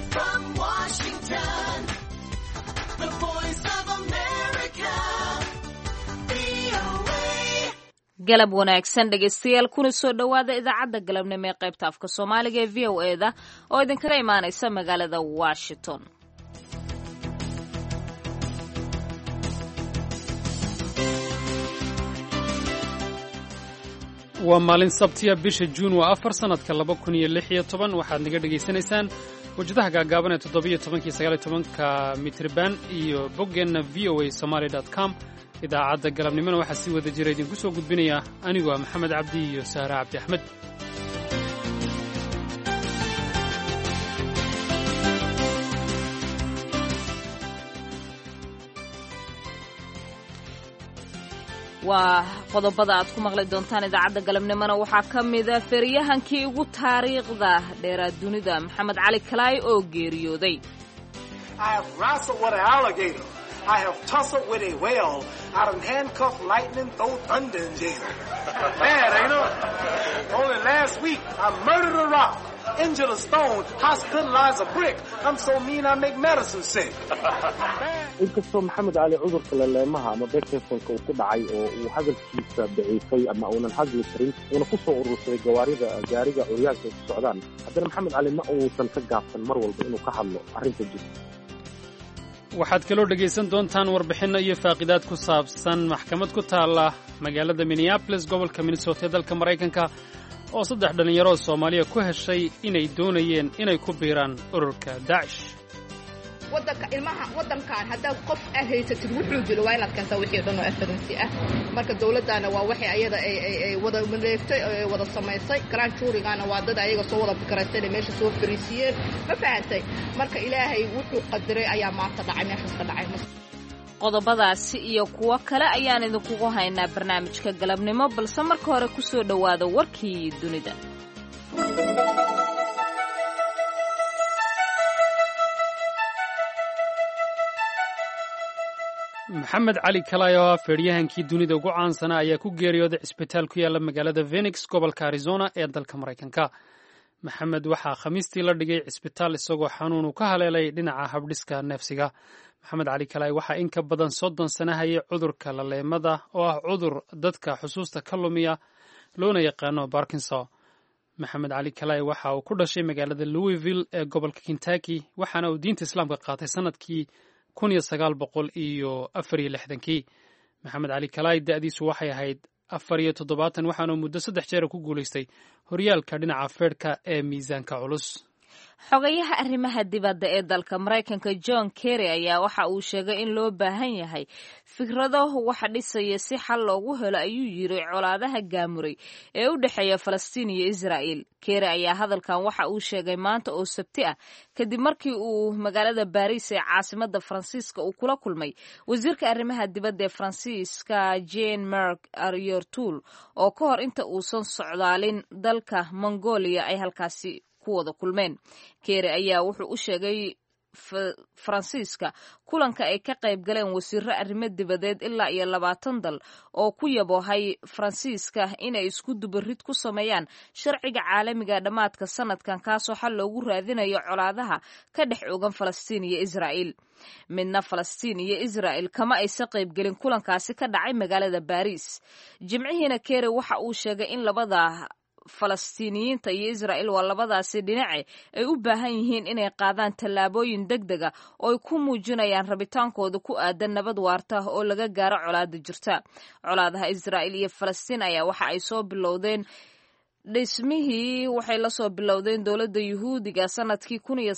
From Washington, the voice of America, VOA. galab wanaagsan dhegaystayaal kuna soo dhowaada idaacadda galabnimo ee qaybta afka Soomaaliga ee VOA-da oo idinkaga imaanaysa magaalada Washington. waa maalin sabtiya bisha juun waa 4 sanadka 2016 waxaad naga dhegaysanaysaan wajadaha gaagaaban ee 17-19 mitriban iyo boggeenna voasomali.com idaacadda galabnimona waxaa sii wada jira idinku soo gudbinaya anigoo maxamed cabdi iyo sahra cabdi axmed waa qodobada aad ku maqli doontaan idaacadda galabnimona waxaa ka mida feriyahankii ugu taariikhda dheeraad dunida maxamed cali kalaay oo geeriyooday I have tussled with a whale. I done handcuffed lightning, throw thunder in jail. Bad, ain't it? Only last week, I murdered a rock, injured a stone, hospitalized a brick. I'm so mean I make medicine sick. inkastoo maxamed cali cudurka laleemaha ama Parkinsonka uu ku dhacay oo uu hadalkiisa daciifay ama uunan hadli karin uuna ku soo urursaday gaariga curyaanka ay ku socdaan haddana maxamed cali ma uusan ka gaabsan mar walba inuu ka hadlo arrinta jirta waxaad kaloo dhegaysan doontaan warbixinno iyo faaqidaad ku saabsan maxkamad ku taalla magaalada Minneapolis gobolka Minnesota ee dalka Maraykanka oo 3 dhalinyaro oo Soomaaliya ku heshay inay doonayeen inay ku biiraan ururka Daesh wadankan haddaa qof haysatid wuxuu dilo waa inaad keentaa wixii dhan oo evidency ah marka dawladdaana waa waxay ayada ay wada maleegtay wada samaysay grand jurygaana waa dad ayaga soo wada fikiraysay meesha soo fariisiyeen ma fahantay marka ilaahay wuxuu qadaray ayaa maanta dhacay meeshaas ka dhacay qodobadaasi iyo kuwo kale ayaan idinkugu haynaa barnaamijka galabnimo balse marka hore ku soo dhowaada warkii dunida maxamed cali kalaay oo feeryahankii dunida ugu caansanaa ayaa ku geeriyooday cisbitaal ku yaala magaalada Phoenix gobolka Arizona ee dalka Maraykanka maxamed waxaa khamiistii la dhigay cisbitaal isagoo xanuun uu ka haleelay dhinaca habdhiska neefsiga maxamed cali kalaay waxaa in ka badan 30 sano hayay cudurka laleemada oo ah cudur dadka xusuusta ka lumiya loona yaqaano Parkinson maxamed cali kalaay waxa uu ku dhashay magaalada Louisville ee gobolka Kentucky waxaana uu diinta islaamka qaatay sanadkii 1964 maxamed cali kalaay da'diisu waxay ahayd 74 waxaana muddo 3 jeer ku guulaystay horyaalka dhinaca feerka ee miisaanka culus xogayaha arrimaha dibadda ee dalka Maraykanka John Kerry ayaa waxa uu sheegay in loo baahan yahay fikrado wax dhisaya si xal loogu helo ayuu yiri colaadaha gaamuray ee u dhaxeeya Falastiin iyo Israa'iil Kerry ayaa hadalkan waxa uu sheegay maanta oo Sabti ah kadib markii uu magaalada Paris ee caasimadda Faransiiska uu kula kulmay wasiirka arrimaha dibadda ee Faransiiska Jean-Marc Ayrault oo ka hor inta uusan socdaalin dalka Mongolia ay halkaasi ku wada kulmeen Kerry ayaa wuxuu u sheegay Faransiiska kulanka ay ka qayb galeen wasiirro arrimo dibadeed ilaa iyo 20 dal oo ku yaboohay Faransiiska inay isku dubarid ku sameeyaan sharciga caalamiga dhamaadka sanadkan kaasoo xal loogu raadinayo colaadaha ka dhex oogan Falastiin iyo Israa'iil midna Falastiin iyo Israa'iil kama aysan qayb galin kulankaasi ka dhacay magaalada Paris jimcihiina Kerry waxa uu sheegay in labada Falastiiniyiinta iyo Israa'iil waa labadaasi dhinace ay u baahan yihiin inay qaadaan tallaabooyin degdeg ah oo ay ku muujinayaan rabitaankooda ku aadan nabad waarta oo laga gaaro colaadda jirta colaadaha Israa'iil iyo Falastiin ayaa waxa ay soo bilowdeen dhismihii waxay la soo bilowdeen dowladda Yuhuudiga sanadkii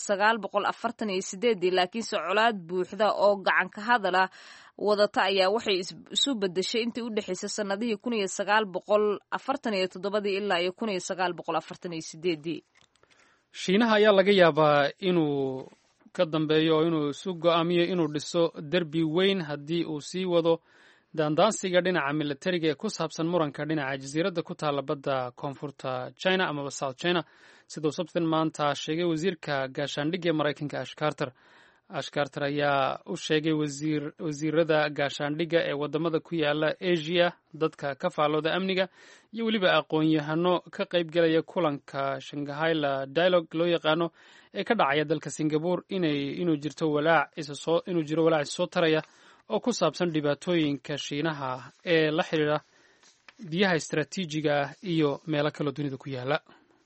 1948 laakiinse colaad buuxda oo gacan ka hadala wadata ayaa waxay isu bedeshay intii u dhaxaysay sanadihii 1947 ilaa 1948 Shiinaha ayaa laga yaabaa inuu ka dambeeyo oo inuu isu go'aamiyo inuu dhiso derbi weyn haddii uu sii wado daandaansiga dhinaca militariga ee ku saabsan muranka dhinaca jasiiradda ku taalla badda koonfurta China amaba South China sidoo sabtin maanta sheegay wasiirka gaashaandhigga Maraykanka Ash Carter ash carter ayaa u sheegay wasiirada gaashaandhigga ee wadamada ku yaala asia dadka ka faallooda amniga iyo weliba aqoon-yahano ka qaybgelaya kulanka shanghai dialogue loo yaqaano ee ka dhacaya dalka singapore inuu jiro walaac isoo taraya oo ku saabsan dhibaatooyinka shiinaha ee la xidhiidha biyaha istaraatiijiga ah iyo meelo kaloo dunida ku yaala.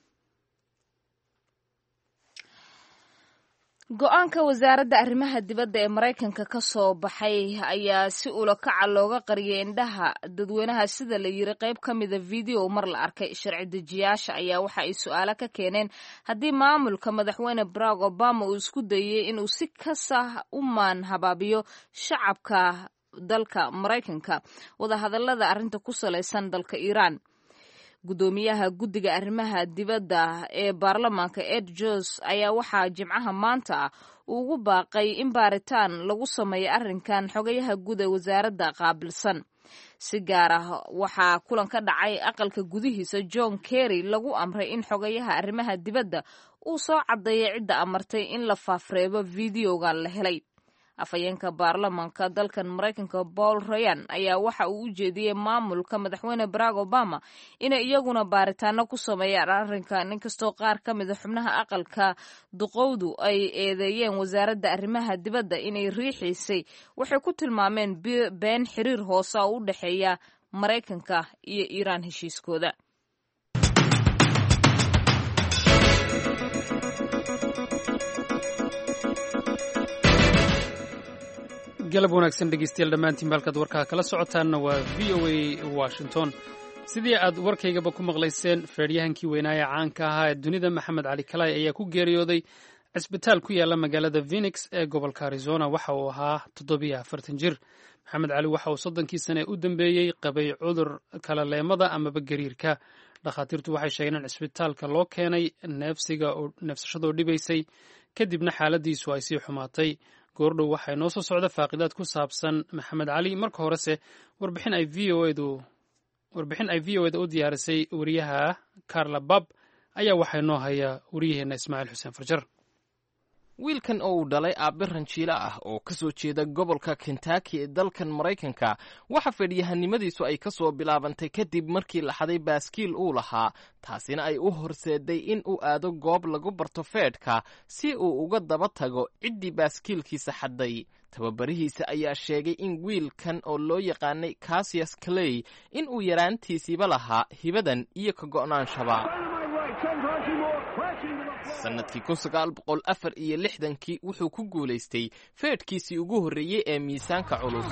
go-aanka wasaaradda arrimaha dibadda ee Maraykanka ka soo baxay ayaa si ula kaca looga qariyay indhaha dadweynaha sida la yiri qayb ka mida video mar la arkay. Sharci dejiyaasha ayaa waxa ay su'aalo ka keeneen haddii maamulka madaxweyne Barack Obama uu isku dayay inuu si kasa u habaabiyo shacabka dalka Maraykanka wadahadallada arrinta ku salaysan dalka Iiraan. gudoomiyaha guddiga arrimaha dibadda ee baarlamaanka Ed Jones ayaa waxaa jimcaha maanta ugu baaqay in baaritaan lagu sameeyo arrinkan xogayaha guud ee wasaaradda qaabilsan. si gaar ah waxaa kulan ka dhacay aqalka gudihiisa John Kerry lagu amray in xogayaha arrimaha dibadda uu soo cadeeyo cidda amartay in la faafreebo videoga la helay. afayeenka baarlamaanka dalkan Maraykanka Paul Ryan ayaa waxa uu u jeediyay maamulka madaxweyne Barack Obama inay iyaguna baaritaano ku sameeyaan arrinkan, inkastoo qaar ka mid ah xubnaha aqalka duqowdu ay eedeeyeen wasaaradda arrimaha dibadda inay riixaysay waxay ku tilmaameen been xiriir hoose oo u dhexeeya Maraykanka iyo Iiraan heshiiskooda. galab wanaagsan dhegeystayaal dhammaantiin halkaad warkaa kala socotaanna waa v o a washington. sidii aad warkaygaba ku maqlayseen feedhyahankii weynaaye caanka ahaa ee dunida maxamed cali kalay ayaa ku geeriyooday cisbitaal ku yaala magaalada Phoenix ee gobolka Arizona. waxa uu ahaa 47 jir. maxamed cali waxa uu 30 sane u dambeeyey qabay cudur kala leemada amaba gariirka. dhakhaatiirtu waxay sheegeen in cisbitaalka loo keenay neefsashadoo dhibaysay kadibna xaaladiisu ay sii xumaatay. goordhow waxay noo soo socda faaqidaad ku saabsan maxamed cali. marka horese warbixin ay v o eda u diyaarisay wariyaha Carla Bab ayaa waxay noo haya wariyaheenna Ismaaciil Xuseen Farjar. wiilkan oo uu dhalay aabe ranjiilo ah oo ka soo jeeda gobolka Kentucky ee dalkan Maraykanka waxa feedyahanimadiisu ay ka soo bilaabantay kadib markii la xaday baaskiil uu lahaa, taasina ay u horseeday in uu aado goob lagu barto feedhka si uu uga daba tago ciddii baaskiilkiisa xaday. tababarihiisa ayaa sheegay in wiilkan oo loo yaqaanay Cassius Clay in uu yaraantiisiiba lahaa hibadan iyo ka go'naanshaba. sanadkii 1964 wuxuu ku guulaystay feedhkiisii ugu horreeyey ee miisaanka culus.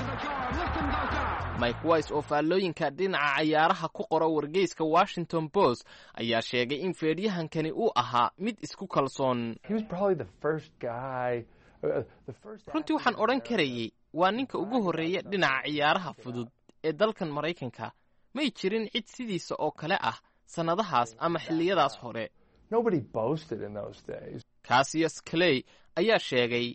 Mike Wise oo faallooyinka dhinaca cayaaraha ku qora wargeyska Washington Post ayaa sheegay in feedhyahankani uu ahaa mid isku kalsoon. runtii waxaan odhan karayay waa ninka ugu horreeya dhinaca ciyaaraha fudud ee dalkan Maraykanka. may jirin cid sidiisa oo kale ah sannadahaas ama xilliyadaas hore. Cassius Clay ayaa sheegay,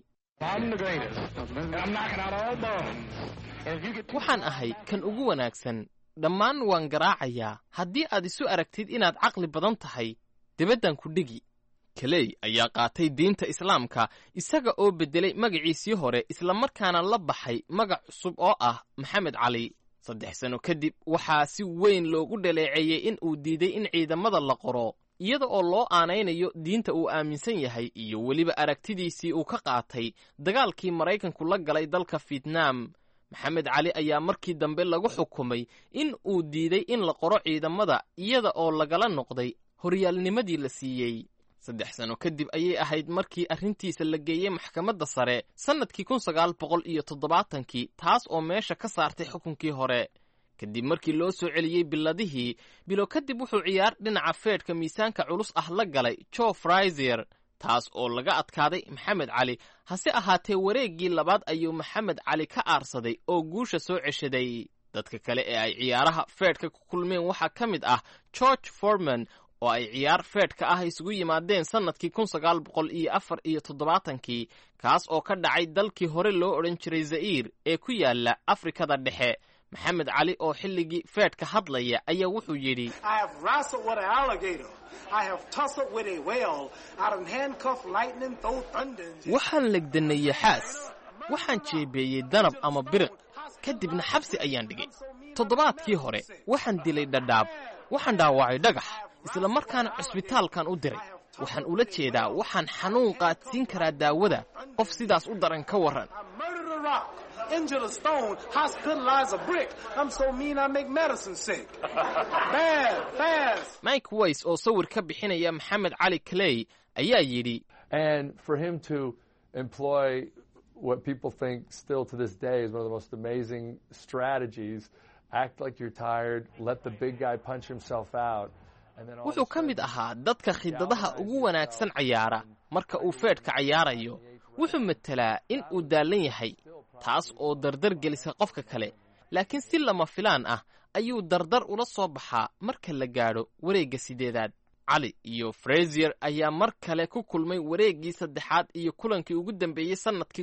waxaan ahay kan ugu wanaagsan, dhammaan waan garaacayaa. haddii aad isu aragtid inaad caqli badan tahay, dibaddan ku dhigi. Clay ayaa qaatay diinta Islaamka isaga oo beddelay magaciisii hore islamarkaana la baxay magac cusub oo ah Maxamed Cali. 3 sano kadib waxaa si weyn loogu dhaleeceeyey in uu diiday in ciidamada la qoro, iyada oo loo aanaynayo diinta uu aaminsan yahay iyo weliba aragtidiisii uu ka qaatay dagaalkii Maraykanku la galay dalka Vietnam. Maxamed Cali ayaa markii dambe lagu xukumay in uu diiday in la qoro ciidamada iyada oo lagala noqday horyaalnimadii la siiyey. 3 sano kadib ayay ahayd markii arrintiisa la geeyey maxkamadda sare sanadkii 1970, taas oo meesha ka saartay xukunkii hore. kadib markii loo soo celiyey biladihii, bilo kadib wuxuu ciyaar dhinaca feedhka miisaanka culus ah la galay Joe Frazier, taas oo laga adkaaday Maxamed Cali. hase ahaatee wareeggii labaad ayuu Maxamed Cali ka aarsaday oo guusha soo ceshaday. dadka kale ee ay ciyaaraha feedhka ku kulmeen waxaa ka mid ah George Foreman oo ay ciyaar feedhka ah isugu yimaadeen sanadkii 1974, kaas oo ka dhacay dalkii hore loo odhan jiray Zaire ee ku yaala Afrikada Dhexe. maxamed cali oo xilligii feedhka hadlaya ayaa wuxuu yidhi I have wrestled with an alligator. I have tussled with a whale. I done handcuffed lightning, throw thunder. waxaan legdanay yaxaas waxaan jeebeeyey danab ama biriq kadibna xabsi ayaan dhigay toddobaadkii hore waxaan dilay dhadhaab waxaan dhaawacay dhagax isla markaana cusbitaalkan u diray waxaan ula jeedaa waxaan xanuun qaadsiin karaa daawada qof sidaas u daran ka warran Injure a stone, hospitalize a brick. I'm so mean I make medicine sick. Bad, fast. Mike Weiss oo sawir ka bixinaya Maxamed Cali Clay ayaa yidhi And for him to employ what people think still to this day is one of the most amazing strategies, act like you're tired, let the big guy punch himself out. wuxuu ka mid ahaa dadka khidadaha ugu wanaagsan ciyaara marka uu feedhka ciyaarayo wuxuu matelaa in uu daalan yahay taas oo dardar gelisa qofka kale laakiin si lama filaan ah ayuu dardar ula soo baxaa marka la gaadho wareegga sideedaad cali iyo Frazier ayaa mar kale ku kulmay wareeggii saddexaad iyo kulankii ugu dambeeyay sanadkii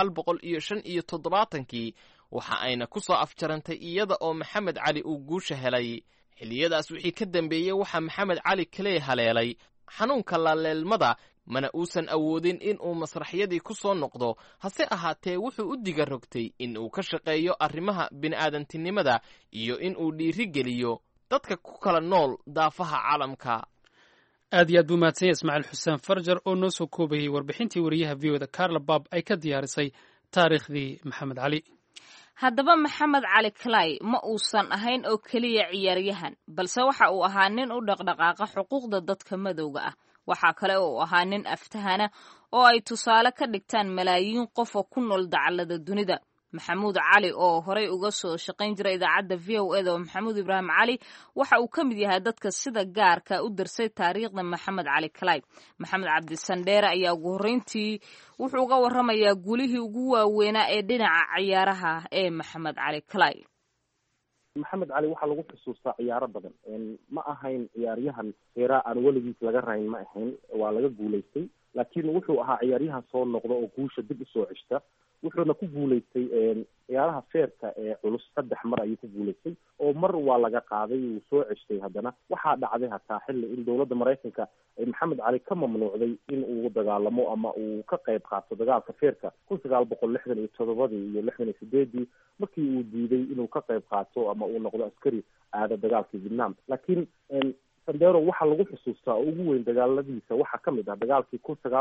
1975 waxa ayna ku soo afjarantay iyada oo Maxamed Cali uu guusha helay xilliyadaas wixii ka dambeeyay waxa Maxamed Cali Clay haleelay xanuunka laleelmada mana uusan awoodin in uu masraxyadii ku soo noqdo hase ahaatee wuxuu u diga rogtay in uu ka shaqeeyo arrimaha bini'aadantinimada iyo in uu dhiiri geliyo dadka ku kala nool daafaha caalamka aad iyo aad buu mahadsan yahay ismaaciil xuseen farjar oo noo soo koobayay warbixintii wariyaha v o da carla bab ay ka diyaarisay taariikhdii maxamed cali haddaba maxamed cali clay ma uusan ahayn oo keliya ciyaaryahan balse waxa uu ahaa nin u dhaqdhaqaaqa xuquuqda dadka madowga ah waxaa kale oo ahaa nin aftahana oo ay tusaale ka dhigtaan malaayiin qof oo ku nool dacallada dunida maxamuud cali oo horey uga soo shaqayn jiray idaacadda v o eda oo maxamuud ibraahim cali waxa uu ka mid yahay dadka sida gaarka u darsay taariikhda maxamed cali clay maxamed cabdisandheere ayaa ugu horreyntii wuxuu uga warramayaa gulihii ugu waaweynaa ee dhinaca ciyaaraha ee maxamed cali clay maxamed cali waxaa lagu xusuustaa ciyaaro badan ma ahayn ciyaaryahan heeraa aan weligiis laga rayn ma ahayn waa laga guulaystay laakiin wuxuu ahaa ciyaaryahan soo noqda oo guusha dib usoo ceshta wuxuuna ku guulaystay ciyaaraha feerka ee culus 3 mar ayuu ku guulaystay oo mar waa laga qaaday wuu soo ceshtay haddana waxaa dhacday hataa xilli in dowladda maraykanka ay maxamed cali ka mamnuucday in uu dagaalamo ama uu ka qayb qaato dagaalka feerka 1967 iyo 68 markii uu diiday inuu ka qayb qaato ama uu noqdo askari aada dagaalkii Vietnam laakiin Sandero waxaa lagu xusuustaa ugu weyn dagaaladiisa waxaa ka mid ah dagaalkii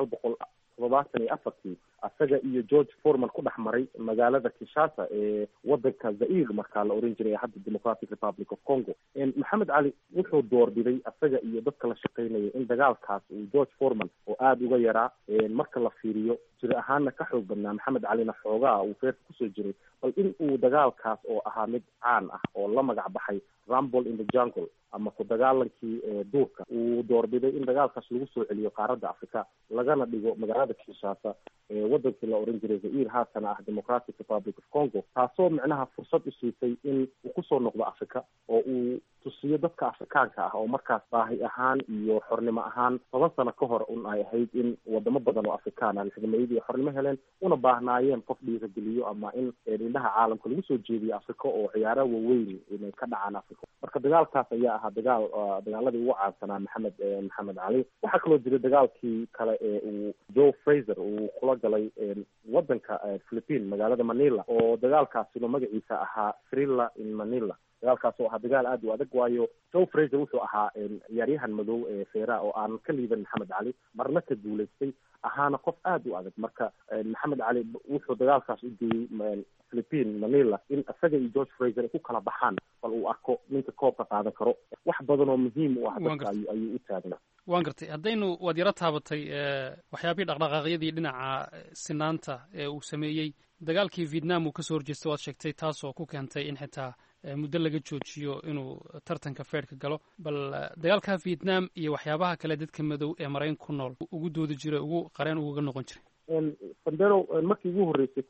1974 asaga iyo George Foreman ku dhex maray magaalada Kinshasa ee wadanka Zaire markaa la oran jiray hadda Democratic Republic of Congo maxamed cali wuxuu doorbiday asaga iyo dadka la shaqeynaya in dagaalkaas uu George Foreman oo aada uga yaraa marka la fiiriyo jir ahaana ka xoog badnaa maxamed calina xoogaa uu feerka kusoo jiray bal in uu dagaalkaas oo ahaa mid caan ah oo la magac baxay Rumble in the Jungle ama ku dagaalankii duurka uu doorbiday in dagaalkaas lagu soo celiyo qaaradda Afrika lagana dhigo magaalada Kinshasa ee wadankii la oran jiray Zaire haatan ah Democratic Republic of Congo taasoo macnaha fursad u siisay in uu ku soo noqdo Afrika oo uu tusiyo dadka Afrikaanka ah oo markaas baahi ahaan iyo xornimo ahaan 10 sano ka hor ay ahayd in wadamo badan oo Afrikaan ah xigmaydii xornimo heleen una baahnaayeen qof dhiirigeliyo ama in indhaha caalamka lagu soo jeediyo Afrika oo ciyaaraha waaweyn inay ka dhacaan Afrika marka dagaalkaas ayaa ahaa dagaaladii ugu caansanaa maxamed cali waxaa kaloo jiray dagaalkii kale ee uu Joe Frazier uu kula galay wadanka Philippines magaalada Manila oo dagaalkaasina magaciisa ahaa Thrilla in Manila dagaalkaas oo ahaa dagaal aad u adag waayo Joe Frazier wuxuu ahaa ciyaaryahan madow ee feera oo aan ka liiban maxamed cali marna ka guulaystay ahaana qof aad u adag marka maxamed cali wuxuu dagaalkaas u geeyey Philippines Manila in asaga iyo George Frazier ku kala baxaan bal uu arko ninka koobka qaadan karo wax badan oo muhiim u ah dadka ayuu u taagnaa waan gartay haddaynu waad yaro taabatay waxyaabihii dhaqdhaqaaqyadii dhinaca sinaanta ee uu sameeyey dagaalkii Vietnam uu ka soo horjeestay waad sheegtay taasoo ku keentay in xitaa muddo laga joojiyo inuu tartanka feerka galo bal dagaalka Vietnam iyo waxyaabaha kale dadka madow ee Maraykanka ku nool ugu doodi jiray ugu qareen uga noqon jiray Sandero markii ugu horeysay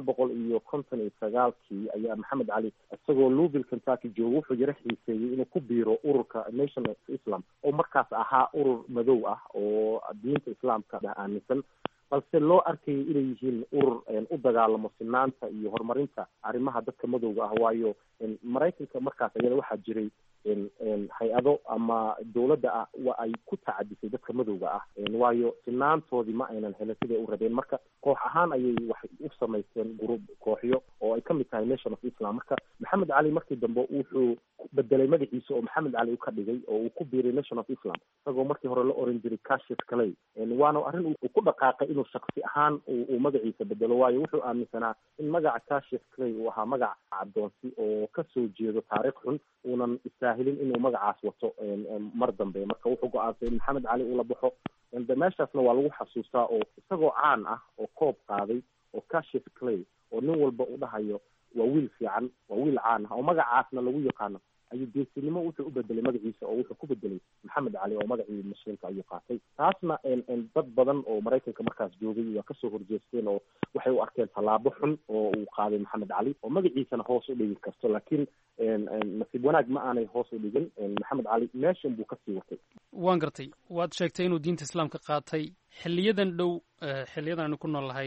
1959 ayaa maxamed cali isagoo Louisville Kentucky joogo wuxuu yara xiiseeyay inuu ku biiro ururka Nation of Islam oo markaas ahaa urur madow ah oo diinta islaamka aaminsan balse loo arkayay inay yihiin urur u dagaalamo sinaanta iyo horumarinta arrimaha dadka madowga ah. waayo maraykanka markaas ayada waxaa jiray hay-ado ama dawladda ah waa ay ku tacadisay dadka madowga ah, waayo sinaantoodii ma aynan helin siday u rabeen. marka koox ahaan ayay waxay u samaysteen group kooxyo oo ay ka mid tahay Nation of Islam. marka Maxamed Cali markii dambe wuxuu bedelay magaciisa oo Maxamed Cali u ka dhigay oo uu ku biiray Nation of Islam isagoo markii hore la oran jiray Cassius Clay. waana arrin uu ku dhaqaaqay inuu shakhsi ahaan uu magaciisa bedelo, waayo wuxuu aaminsanaa in magaca Cassius Clay uu ahaa magac caddoonsi oo ka soo jeedo taariikh xun, uunan istaahilin inuu magacaas wato mar dambe. marka wuxuu go-aansay in Maxamed Cali uu la baxo. meeshaasna waa lagu xasuustaa oo isagoo caan ah oo koob qaaday oo Cassius Clay oo nin walba u dhahayo waa wiil fiican, waa wiil caan ah oo magacaasna lagu yaqaano, ayuu geesinimo wuxuu u bedelay magaciisa oo wuxuu ku bedelay Maxamed Cali oo magacii muslimka ayuu qaatay. taasna dad badan oo Maraykanka markaas joogay waa kasoo horjeesteen oo waxay u arkeen tallaabo xun oo uu qaaday Maxamed Cali oo magaciisana hoos u dhigi karto, laakiin nasiib wanaag ma aanay hoos u dhigin. Maxamed Cali meeshan buu kasii watay. waan gartay, waad sheegtay inuu diinta islaamka qaatay xiliyadan dhow, xiliyadan aynu ku noolnahay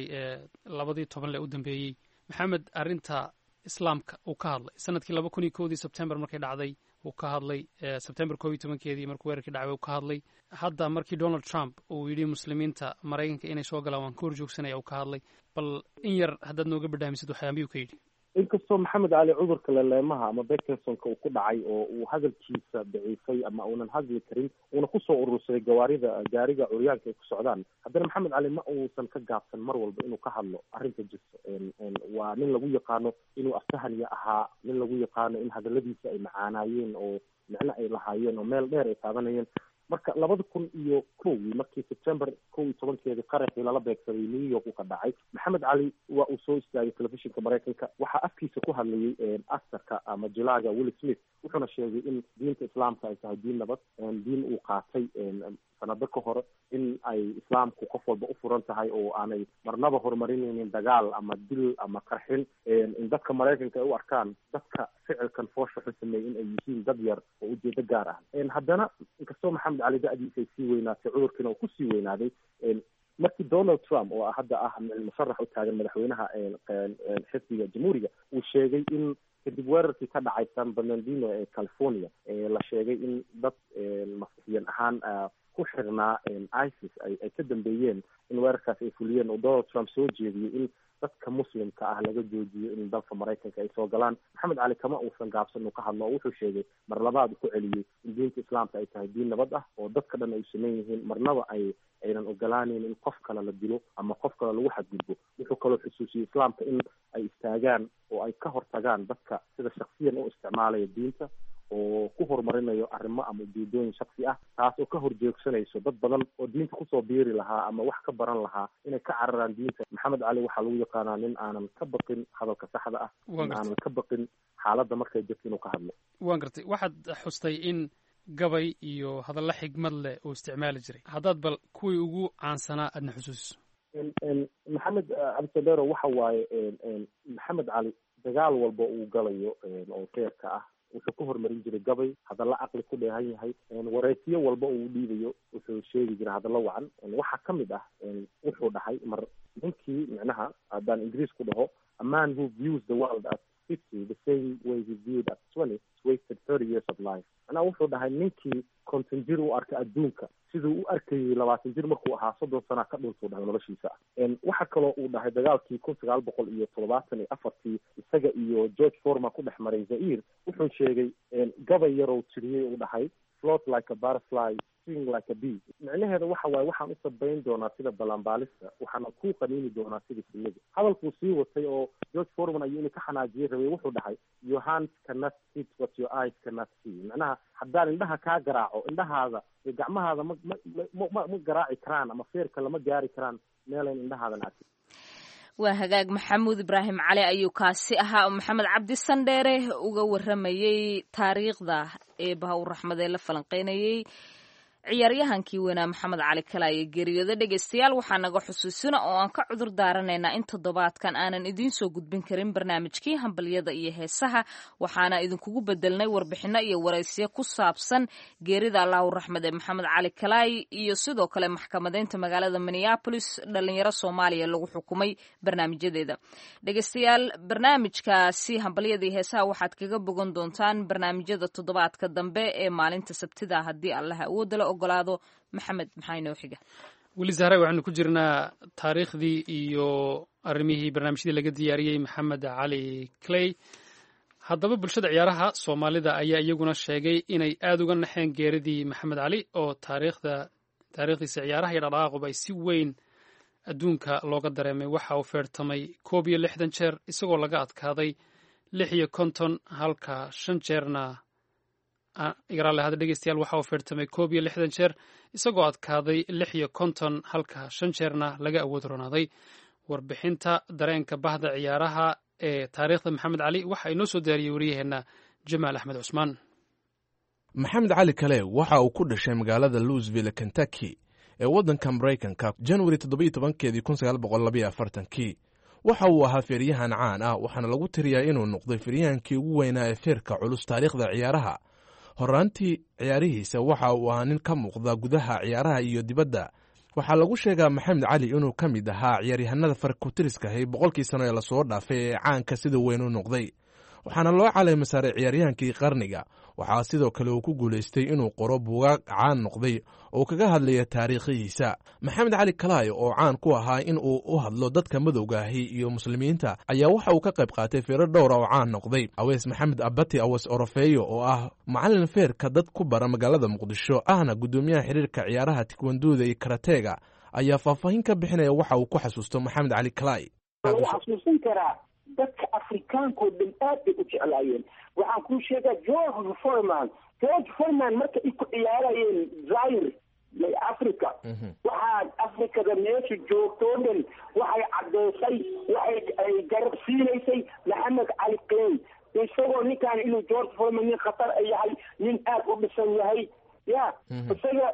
2010 u dambeeyey. maxamed, arrinta islaamka uu ka hadlay sanadkii 2001 September markay dhacday uu ka hadlay, September 11 markuu weerarkii dhacay uu ka hadlay. hadda markii Donald Trump uu yidhi muslimiinta Maraykanka inay soo galaan waan ka horjoogsanaya uu ka hadlay. bal in yar haddaad nooga badhaamisid waxyaabihii uu ka yidhi. inkastoo Maxamed Cali cudurka laleemaha ama Parkinsonka uu ku dhacay oo uu hadalkiisa daciifay ama uunan hadli karin uuna kusoo urursaday gaariga curyaanka ay ku socdaan, haddana Maxamed Cali ma uusan ka gaabsan mar walba inuu ka hadlo arrinta jirta. waa nin lagu yaqaano inuu aftahaniya ahaa, nin lagu yaqaano in hadaladiisa ay macaanaayeen oo micno ay lahaayeen oo meel dheer ay taabanayeen. marka 2001 markii September 11 qaraxii lala beegsaday New York uu ka dhacay, Maxamed Cali waa uu soo istaagay telefishinka Maraykanka. waxaa afkiisa ku hadlayay actorka ama jilaaga Will Smith, wuxuuna sheegay in diinta islaamka ay tahay diin nabad, diin uu qaatay sanado ka hore, in ay islaamku qof walba u furan tahay oo aanay marnaba horumarinaynin dagaal ama dil ama qarxin. in dadka Maraykanka ay u arkaan dadka ficilkan foosha xun sameeyay in ay yihiin dad yar oo ujeedo gaar ah. haddana inkastoo Maxamed Cali da'diisa ay sii weynaatay, cudurkiina uu ku sii weynaaday, markii Donald Trump oo hadda ah musharax u taagan madaxweynaha xisbiga jamhuuriga uu sheegay in kadib weerarkii ka dhacay San Bernardino ee California la sheegay in dad masiixiyan ahaan ku xirnaa ISIS ay ka dambeeyeen in weerarkaas ay fuliyeen, oo Donald Trump soo jeediyey in dadka muslimka ah laga joojiyo in dalka Maraykanka ay soo galaan. Maxamed Cali kama uusan gaabsan uu ka hadlo oo wuxuu sheegay mar labaad ku celiyey in diinta islaamka ay tahay diin nabad ah oo dadka dhan ay sameyn yihiin, marnaba aynan ogolaanayn in qof kale la dilo ama qof kale lagu xadgudbo. wuxuu kaloo xusuusiyey islaamka in ay istaagaan oo ay ka hortagaan dadka sida shakhsiyan u isticmaalaya diinta oo ku horumarinayo arrimo ama ujeedooyin shaksi ah, taas oo ka horjoogsanayso dad badan oo diinta kusoo biiri lahaa ama wax ka baran lahaa inay ka cararaan diinta. Maxamed Cali waxaa lagu yaqaanaa nin aanan ka baqin hadalka saxda ah, nin aanan ka baqin xaaladda markay jirto inuu ka hadlo. waan gartay, waxaad xustay in gabay iyo hadallo xigmad leh uu isticmaali jiray. haddaad bal kuwii ugu caansanaa aadna xusuusiso. maxamed cabdisadero waxa waaye maxamed cali dagaal walba uu galayo oo feerka ah wuxuu ku horumarin jiray gabay, hadallo caqli ku dheehan yahay, wareysiyo walba uu dhiibayo wuxuu sheegi jiray hadallo wacan. waxaa ka mid ah wuxuu dhahay mar ninkii micnaha haddaan ingiriis ku dhaho, a man who views the world at 50 the same way he viewed at 20 wasted 30 years of life. macnaha wuxuu dhahay ninkii 50 jir u arka adduunka siduu u arkayay 20 jir markuu ahaa 30 sana ka dhuntuu dhahay noloshiisa. waxa kaloo uu dhahay dagaalkii 1974 isaga iyo George Foreman ku dhex maray Zaire, wuxuu sheegay gabay yarow tiriyey uu dhahay float like a butterfly, sing like a bee. micnaheeda waxa waaye waxaan u sabayn doonaa sida balanbaalista, waxaana ku qaniini doonaa sida sinada. hadalkuu sii watay oo George Foreman ayuu inuu ka xanaajiyey rabay, wuxuu dhahay your hands cannot hit what your eyes cannot see. macnaha haddaan indhaha kaa garaaco, indhahaada iyo gacmahaada ma garaaci karaan ama feerka lama gaari karaan meelayn indhahaadan arkin. waa hagaag maxamuud ibraahim cali ayuu kaasi ahaa oo maxamed cabdi sandheere uga waramayey taariikhda eebaha u raxmadee la falanqeynayey ciyaaryahankii weynaa maxamed cali kalaaye geeriyooda. dhegaystayaal waxaa naga xusuusina oo aan ka cudur daaranaynaa in toddobaadkan aanan idiin soo gudbin karin barnaamijkii hambalyada iyo heesaha, waxaana idinkugu bedelnay warbixino iyo waraysiyo ku saabsan geerida allahu raxmed ee maxamed cali kalaaye iyo sidoo kale maxkamadeynta magaalada minneapolis dhalinyaro soomaaliya lagu xukumay barnaamijyadeeda. dhegaystayaal barnaamijkaasi hambalyada iyo heesaha waxaad kaga bogan doontaan barnaamijyada toddobaadka dambe ee maalinta sabtida haddii allaha awoodda la ogolaado. maxamed maxaa inoo xiga? weli zahra waxaanu ku jirnaa taariikhdii iyo arrimihii barnaamijyadii laga diyaariyey maxamed cali clay. haddaba bulshada ciyaaraha soomaalida ayaa iyaguna sheegay inay aada uga naxeen geeridii maxamed cali oo taariikhdiisa ciyaaraha iyo dhaqdhaqaaquba ay si weyn adduunka looga dareemay. waxa uu feertamay 61 jeer isagoo laga adkaaday 56 halka 5 jeerna igaraale dhegeystayaal waxa uu feertamay 61 jeer isagoo adkaaday 56 halka 5 jeerna laga awood roonaaday. warbixinta dareenka bahda ciyaaraha ee taariikhda maxamed cali waxa inoo soo diyaariyey wariyaheenna jamaal axmed cusmaan. maxamed cali kale waxa uu ku dhashay magaalada louisville, kentucky ee waddanka maraykanka january 17keedii 1942. waxa uu ahaa feeryahan caan ah waxaana lagu tiriyaa inuu noqday feeryahankii ugu weynaa ee feerka culus taariikhda ciyaaraha. horaantii ciyaarihiisa waxa uu ahaa nin ka muuqda gudaha ciyaaraha iyo dibadda. waxaa lagu sheegaa maxamed cali inuu ka mid ahaa ciyaaryahanada farkutiriskahay 100kii sano ee lasoo dhaafay ee caanka sida weyn u noqday, waxaana loo caleema saaray ciyaaryahankii qarniga. waxaa sidoo kale uu ku guulaystay inuu qoro buugaag caan noqday oo kaga hadlaya taariikhihiisa. maxamed cali kalaaye oo caan ku ahaa in uu u hadlo dadka madowgaahi iyo muslimiinta ayaa waxa uu ka qayb qaatay feero dhowra oo caan noqday. aweys maxamed abati aweys orofeeyo oo ah macallin feerka dad ku bara magaalada muqdisho ahna guddoomiyaha xiriirka ciyaaraha tikwanduuda iyo karateega ayaa faahfaahin ka bixinaya waxa uu ku xasuusto maxamed cali kalaaye. dadka afrikaankoo dhan aad bay u jeclaayeen. waxaan kuu sheegaa george foreman marka ay ku ciyaarayeen zaire africa, waxaa afrikada meesha joogtoo dhan waxay caddeysay ay garab siinaysay maxamed cali clay isagoo ninkaan inuu george foreman nin khatar yahay, nin aad u dhisan yahay. ya isaga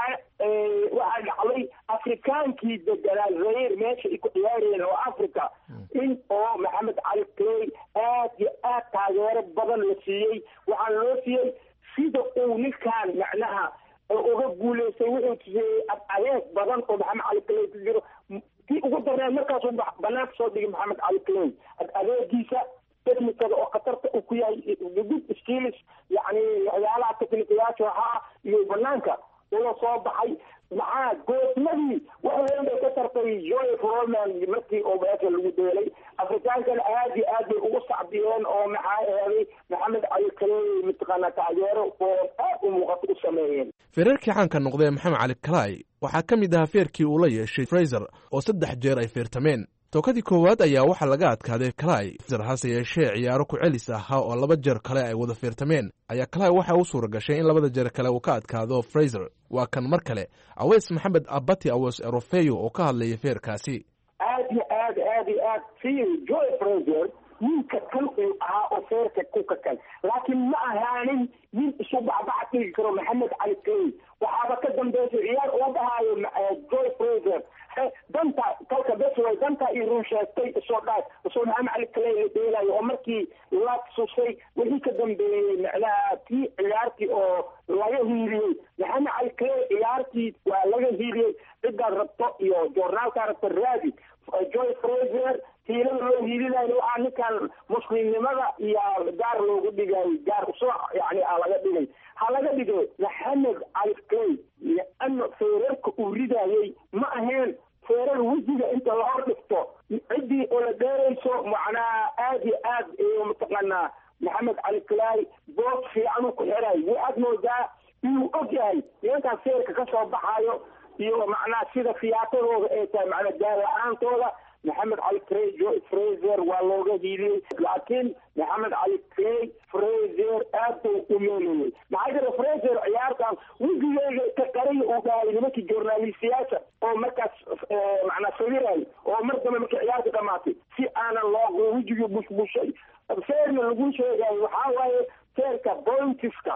waxaa dhacday afrikaankii deganaa zaire meesha ay ku ciyaarayeen oo africa in oo maxamed cali clay aad iyo aad taageero badan la siiyey. waxaa loo siiyey sida uu ninkaan macnaha uga guulaystay. wuxuu tusiyey adeeg badan oo maxamed cali clay ku jiro. kii ugu darnaa markaasuu banaanka soo dhigay maxamed cali clay adeegiisa technicada oo khatarta uu ku yahay good skills, yani waxyaalaha technicayaasha ahaa iyo banaanka ula soo baxay. maxaa goosmadii wax weyn bay ka tartay joy froman markii oo meesha lagu dheelay. afrikaankana aad iyo aad bay ugu sacbiyeen oo maxaa eeday maxamed cali kalaaye mataqaana taageero oo aad u muuqato u sameeyeen. feerarkii caanka noqday maxamed cali kalaaye waxaa ka mid ahaa feerkii uu la yeeshay Fraser oo 3 jeer ay feertameen. tookadii koowaad ayaa waxaa laga adkaaday kalaaye. hase yeeshee ciyaaro ku celis ahaa oo 2 jeer kale ay wada feertameen ayaa kalaaye waxa u suura gashay in 2 jeer kale uu ka adkaado Fraser. waa kan mar kale aweys maxamed abati aweys orofeeyo oo ka hadlaya feerkaasi. aad iyo aad joy Fraser ninka kan uu ahaa oo feerka ku kakan, laakiin ma ahaanin nin isu bacbac tegi karo maxamed cali clay. waxaaba ka dambeysay ciyaar oo dhahaayo joy Fraser danta kalka besway danta iyo run sheegtay isoo maxamed cali clay la dheelayo oo markii la susay wixii ka dambeeyey macnaha tii ciyaartii oo laga hiiliyey maxamed cali clay ciyaartii waa laga hiiliyey. cidaad rabto iyo joornaalkaa rabto raadi joy Fraser tiilada loo hiilinayo waxaa ninkan muslimnimada iyo gaar loogu dhigay gaar usoo yani laga dhigay laga dhigay maxamed cali clay liana feerarka uu ridayey ma ahayn feerar wejiga inta la hor dhigto ciddii oo la dheerayso macnaha aad iyo aad mataqaanaa maxamed cali clay boos fiican u ku xiray. waxaad moodaa inuu og yahay nimankaan feerka ka soo baxayo iyo macnaha sida fiyaatadooda ay tahay macnaa gaar la-aantooda. maxamed cali clay joy Fraser waa looga hiiliyey, laakiin maxamed cali clay Fraser aad buu u meelayey. maxaa jira Fraser ciyaartan wejigeyga ka qaray uu dhahay nimankii journalistiyaasha oo markaas macnaa sawiray oo mar dambe markii ciyaarta dhamaatay si aanan loo wejigii bushbushay feerna lagu sheegayo. waxaa waaye feerka pointiska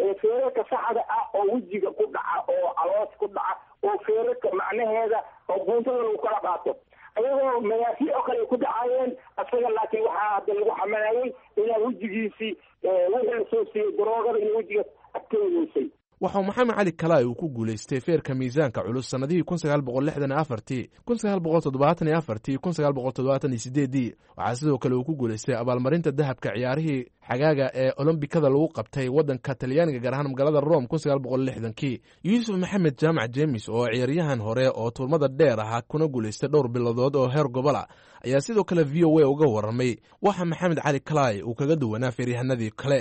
feerarka saxda ah oo wejiga ku dhaca oo caloos ku dhaca oo feerarka macnaheeda oo buntada lagu kala qaato ayagoo magaafi oo kale ku dhacayeen asaga laakiin waxaa hadda lagu xamalayay inaa wejigiisii wixii la soo siiyey daroogada iyo wejiga adkeynaysay waxau maxamed cali kalaay uu ku guulaystay feerka miisaanka culus sannadihii 1964 1974 1978 waxaa sidoo kale uu ku guulaystay abaalmarinta dahabka ciyaarihii xagaaga ee olombikada lagu qabtay waddanka talyaaniga gaar ahaan magaalada rome 1960 yuusuf maxamed jaamac jeemis oo ciyaaryahan hore oo turmada dheer ahaa kuna guulaystay dhowr bilodood oo heer gobola ayaa sidoo kale v o a uga warramay waxa maxamed cali kalaay uu kaga duwanaa feeryahanadii kale.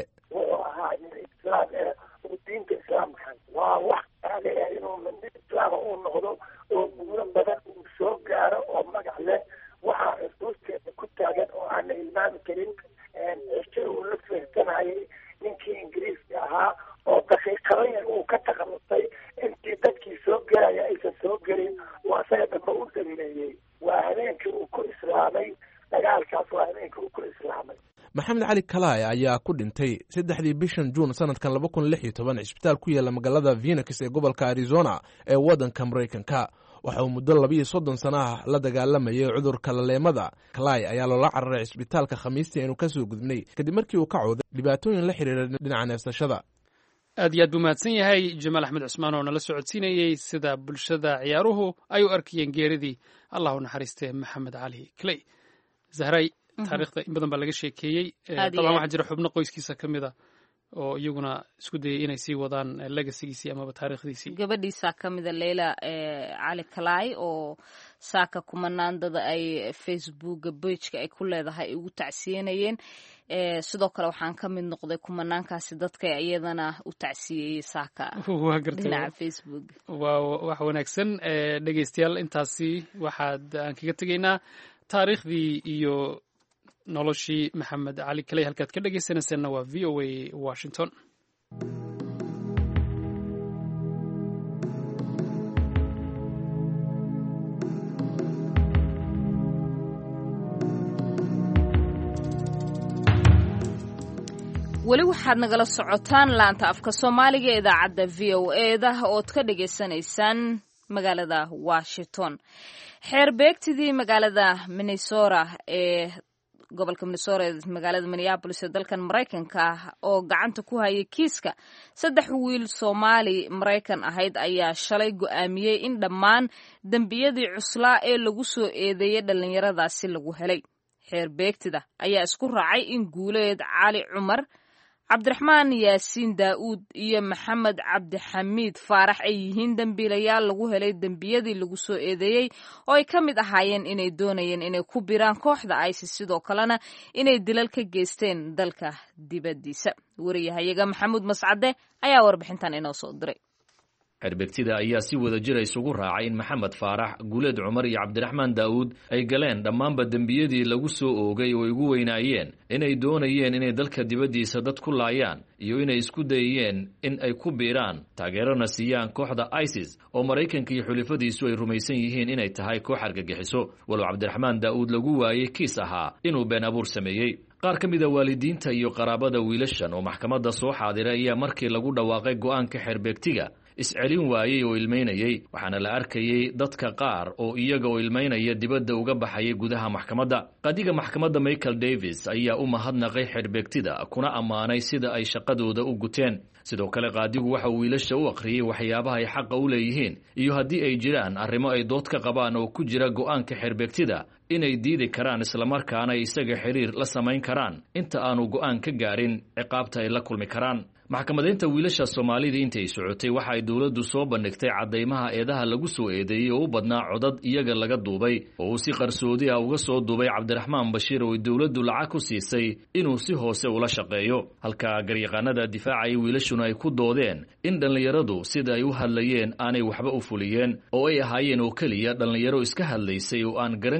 waa wax aadaya inuu mid islaama uu noqdo oo guulo badan uu soo gaaro oo magac leh waxaa xusuusteeda ku taagan oo aana ilmaami karin cisho uu la feersanayay ninkii ingiriiska ahaa oo daqiiqado yar uu ka takhallusay intii dadkii soo gelaya aysan soo gelin oo asaga damba u dhameeyey waa habeenkii uu ku islaamay dagaalkaas waa habeenkii uu ku islaamay. maxamed cali kalaay ayaa ku dhintay 3 bishan juun sanadkan 2016 cisbitaal ku yaala magaalada Phoenix ee gobolka Arizona ee waddanka Mareykanka. waxa uu muddo 32 sano ah la dagaalamayay cudurka laleemada. Kalaay ayaa loola cararay cisbitaalka Khamiistii inuu ka soo gudbnay kadib markii uu ka cawday dhibaatooyin la xiriira dhinaca neefsashada. aad iyo aad buu mahadsan yahay Jamaal Axmed Cusmaan oo nala socodsiinayay sida bulshada ciyaaruhu ay u arkayeen geeridii Allah u naxariistay Maxamed Cali Kalaay. Zahray taariikhda in badan baa laga sheekeeyey dabcan waxaa jira xubno qoyskiisa ka mid a oo iyaguna isku dayay inay sii wadaan legasigiisii amaba taariikhdiisii. gabadhiisaa ka mida Leyla Cali Kalaay oo saaka kumanaandada ay facebooka pageka ay ku leedahay ay ugu tacsiyenayeen sidoo kale waxaan ka mid noqday kumanaankaasi dadka iyadana u tacsiyeeyey saaka dhinaca facebook. waa wax wanaagsan dhegeystayaal intaasi waxaad aan kaga tegaynaa taariikhdii iyo noloshii maxamed cali Kalaay. halkaad ka dhegeysanaysaanna waa v o a Washington. weli waxaad nagala socotaan laanta afka Soomaaliga ee idaacadda v o a-da ood ka dhegaysanaysaan magaalada Washington. xeer beegtidii magaalada Minnesota ee gobolka Minnesota ee magaalada Minneapolis ee dalkan Mareykanka oo gacanta ku hayay kiiska 3 wiil Soomaali Mareykan ahayd ayaa shalay go'aamiyay in dhammaan dambiyadii cuslaa ee lagu soo eedeeyay dhalinyaradaasi lagu helay. xeer beegtida ayaa isku raacay in Guuleed Cali Cumar, Cabdiraxmaan Yaasiin Daa'uud iyo Maxamed Cabdixamiid Faarax ay yihiin dambiilayaal lagu helay dambiyadii lagu soo eedeeyay oo ay ka mid ahaayeen inay doonayeen inay ku biraan kooxda ISIS sidoo kalena inay dilal ka geysteen dalka dibadiisa. wariyahayaga Maxamuud Mascade ayaa warbixintan inoo soo diray. xerbegtida ayaa si wada jir isugu raacay in Maxamed Faarax, Guuleed Cumar iyo Cabdiraxmaan Daa'uud ay galeen dhammaanba dembiyadii lagu soo oogay oo ugu weynaayeen inay doonayeen inay dalka dibadiisa dad ku laayaan iyo inay isku dayeen in ay ku biiraan taageerana siiyaan kooxda ISIS oo Mareykanka iyo xulafadiisu ay rumaysan yihiin inay tahay koox argagixiso. walow Cabdiraxmaan Daa'uud lagu waayay kiis ahaa inuu been abuur sameeyey. qaar ka mid a waalidiinta iyo qaraabada wiilashan oo maxkamadda soo xaadiray ayaa markii lagu dhawaaqay go'aanka xeerbeegtiga iscelin waayey oo ilmeynayay, waxaana la arkayay dadka qaar oo iyaga oo ilmeynaya dibadda uga baxayay gudaha maxkamadda. qaadiga maxkamadda Michael Davis ayaa u mahadnaqay xeerbeegtida kuna ammaanay sida ay shaqadooda u guteen. sidoo kale qaadigu waxa uu wiilasha u akhriyey waxyaabaha ay xaqa u leeyihiin iyo haddii ay jiraan arrimo ay dood ka qabaan oo ku jira go'aanka xeerbeegtida inay diidi karaan islamarkaana isaga xiriir la samayn karaan inta aanu go'aan ka gaarin ciqaabta ay la kulmi karaan. maxkamadaynta wiilasha Soomaalida intay socotay waxa ay dawladdu soo bandhigtay cadeymaha eedaha lagu soo eedeeyay oo u badnaa codad iyaga laga duubay oo uu si qarsoodi ah uga soo duubay Cabdiraxmaan Bashiir oo dawladdu lacag ku siisay inuu si hoose ula shaqeeyo. halka garyaqaanada difaacay wiilashuna ay ku doodeen in dhalinyaradu sida ay u hadlayeen aanay waxba u fuliyeen oo ay ahaayeen oo kaliya dhalinyaro iska hadlaysay oo aan garan karin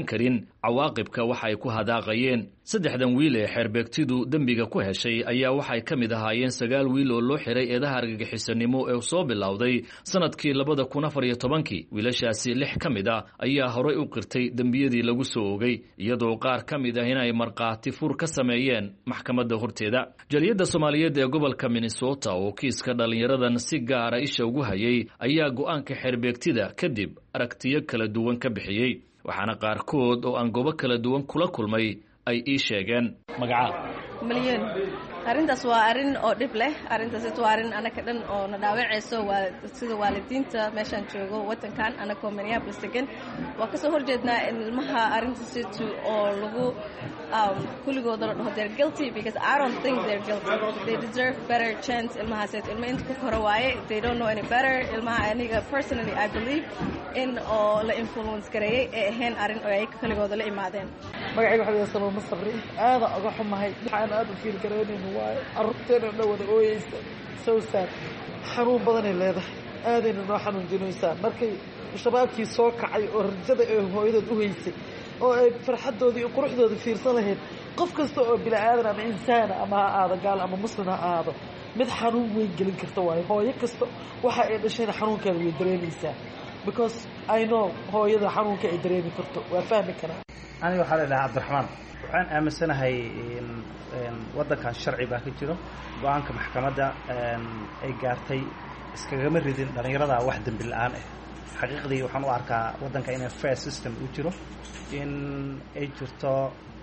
cawaaqibka waxa ay ku hadaaqayeen. saddexdan wiil ee xeerbeegtidu dembiga ku heshay ayaa waxay ka mid ahaayeen 9 wiil oo loo xiray eedaha argagixisanimo ee soo bilowday sanadkii 2014. wiilashaasi 6 ka mid ah ayaa horay u qirtay dembiyadii lagu soo oogay, iyadoo qaar ka mid ah inay markhaati fur ka sameeyeen maxkamadda horteeda. jaliyadda Soomaaliyeed ee gobolka Minnesota oo kiiska dhalinyaradan si gaara isha ugu hayay ayaa go'aanka xeerbeegtida kadib aragtiyo kala duwan ka bixiyey, waxaana qaarkood oo aan goobo kala duwan kula kulmay ay ii sheegeen. magaca milyan arrintaas waa arrin oo dhib leh. arrintaas waa arrin anaka dhan oo na dhaawacayso, waa sida waalidiinta meeshaan joogo wadankan anakoo Minneapolis degan waa kasoo horjeednaa in ilmaha arrintaasitu oo lagu kuligooda la dhaho they're guilty because I don't think they're guilty. They deserve better chance. ilmahaaseet ilma inta ku kora waaye, they don't know any better. ilmaha aniga personally I believe in oo la influence gareeyay ee ahayn arrin oo ay kuligooda la imaadeen. magacayga waxaa la Salma Sabri. aad uga xumahay, waxaan aad u fiil gareynayno waaye arrinteena dhan wada ooyeysa soo saar xanuun badan ay leedahay, aadayna noo xanuunjinaysaa. markay shabaabkii soo kacay oo rajada ay hooyadood u haysay oo ay farxadoodii iyo quruxdooda fiirsan lahayd, qof kasta oo bilaadan ama insaana ama ha aado gaal ama muslim ha aado, mid xanuun weyn gelin karta waayo. hooyo kasta waxa ay dhashayna xanuunkeeda way dareemaysaa, because I know hooyada xanuunka ay dareemi karto, waa fahmi karaa. aniga waxaa la dhahaa Cabdiraxmaan. waxaan aaminsanahay in wadankan sharci baa ka jiro, go'aanka maxkamadda ay gaartay iskagama ridin dhalinyarada wax dambi la'aan ah. xaqiiqdii waxaan u arkaa wadanka inay fair system u jiro, in ay jirto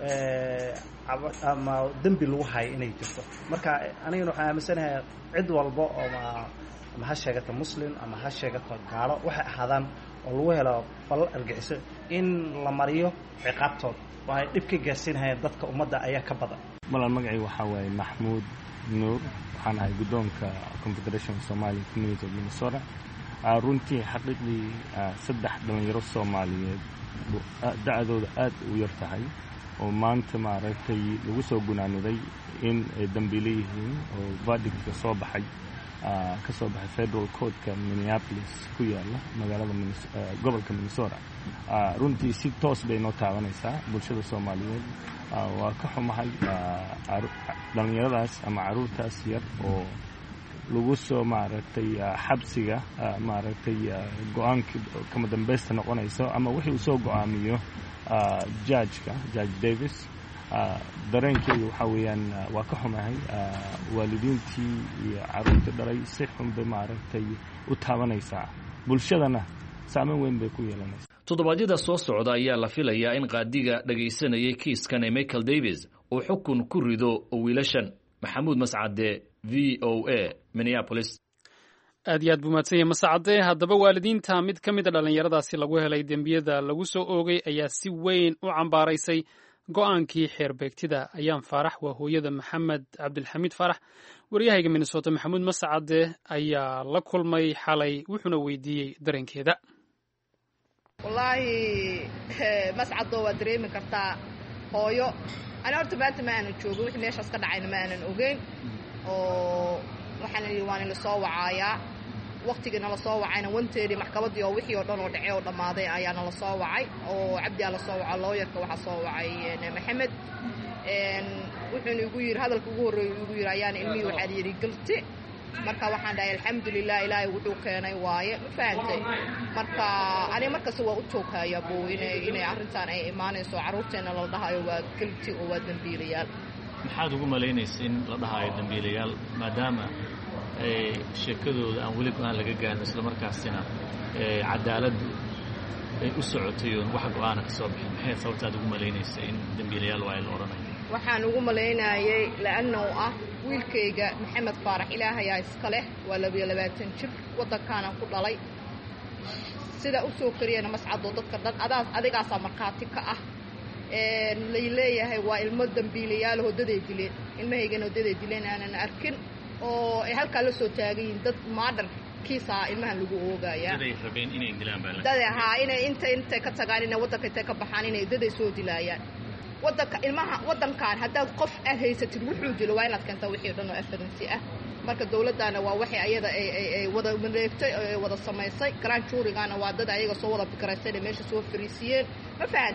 ama dambi lagu hayo inay jirto. marka anigana waxaan aaminsanahay cid walba oo ama ha sheegato muslim ama ha sheegato gaalo, waxay ahaadaan oo lagu helo fal argaxiso in la mariyo ciqaabtood. waxay dhib ka gaarsiinayaan dadka ummadda ayaa ka badan. malan magacay waxaa waaye Maxmuud Nuur, waxaan ahay guddoonka Confederation Somali Community of Minnesota. runtii xaqiiqdii 3 dhalinyaro Soomaaliyeed da'dooda aad u yar tahay oo maanta maaragtay lagu soo gunaaniday in ay dambi leeyihiin oo verdictka soo baxay ka soo baxay federal court-ka Minneapolis ku yaala magaalada gobolka Minnesota. runtii si toos bay noo taabanaysaa bulshada Soomaaliyeed. waa ka xumahay dhalinyaradaas ama caruurtaas yar oo lagu soo maaragtay xabsiga maaragtay go'aanka kama dambaysta noqonayso ama wixii uu soo go'aamiyo judge Davis. dareenkayga waxaa weeyaan waa ka xumahay. waalidiintii iyo caruurtii dhalay si xun bay maaragtay u taabanaysaa, bulshadana saameyn weyn bay ku yeelanaysaa. toddobaadyada soo socda ayaa la filayaa in qaadiga dhagaysanayay kiiskan ee Michael Davis uu xukun ku rido wiilashan. Maxamuud Mascade, VOA, Minneapolis. aad iyo aad buu mahadsan yahay Mascade. haddaba waalidiinta mid ka mid a dhalinyaradaasi lagu helay dembiyada lagu soo oogay ayaa si weyn u cambaaraysay go'aankii xeerbeegtida. ayaan faarax waa hooyada Maxamed Cabdilxamiid Faarax. waryahayga Minnesota Maxamuud Mascade ayaa la kulmay xalay, wuxuuna weydiiyey dareenkeeda. wallaahi Mascado waa dareemi kartaa hooyo. ana horta maanta ma aanan joogo, wixii meeshaas ka dhacayna ma aanan ogeyn, oo waxaan yidhi waan la soo wacayaa. waqtigiina la soo wacayna wanteedii maxkamaddii oo wixii oo dhan oo dhacay oo dhammaaday ayaana la soo wacay, oo cabdi aa la soo wacay, looyarka waxaa soo wacay Maxamed. wuxuuna igu yidhi hadalka ugu horreeya igu yidhi ayaana ilmihii waxaad yidhi galti. marka waxaan dhahay alxamdulilah, ilaahay wuxuu keenay waaye, ma fahantay. marka aniga markasta waa u tooghayaa buu inay arrintan ay imaanayso, carruurteenna la dhahayo waa galti oo waa dembiilayaal. maxaad ugu malaynaysa in la dhahayo dembiilayaal maadaama sheekadooda aan weli go'aan laga gaarin, isla markaasina cadaaladdu ay u socotay oo wax go'aana ka soo bixin? maxay sababtaad ugu malaynaysa in dembiilayaal waa la odhanayo? waxaan ugu malaynayay la'annahu ah wiilkayga Maxamed Faarax, ilaahayaa iska leh, waa 22 jir, waddankaanaan ku dhalay. sida u soo kariyana Mascado dadka dhan adigaasaa markhaati ka ah. lay leeyahay waa ilmo dembiilayaal hoodaday dileen, ilmahaygana hoodaday dileen aanan arkin, oo ay halkaa la soo taagan yihiin dad maadhar kiisaa ilmahan lagu oogayaa. daday rabeen inay dilaan baa daday haa inay intay ka tagaan, inay waddanka intay ka baxaan, inay daday soo dilaayaan. waddankan haddaad qof aad haysatid wuxuu dilo waa inaad keentaa wixii dhan oo evidence ah. marka dawladdaana waa waxay ayada ay wada maleegtay oo wada samaysay. grand jurygaana waa dad ayaga soo wada fikiraysay inay meesha soo fariisiyeen, ma fahantay.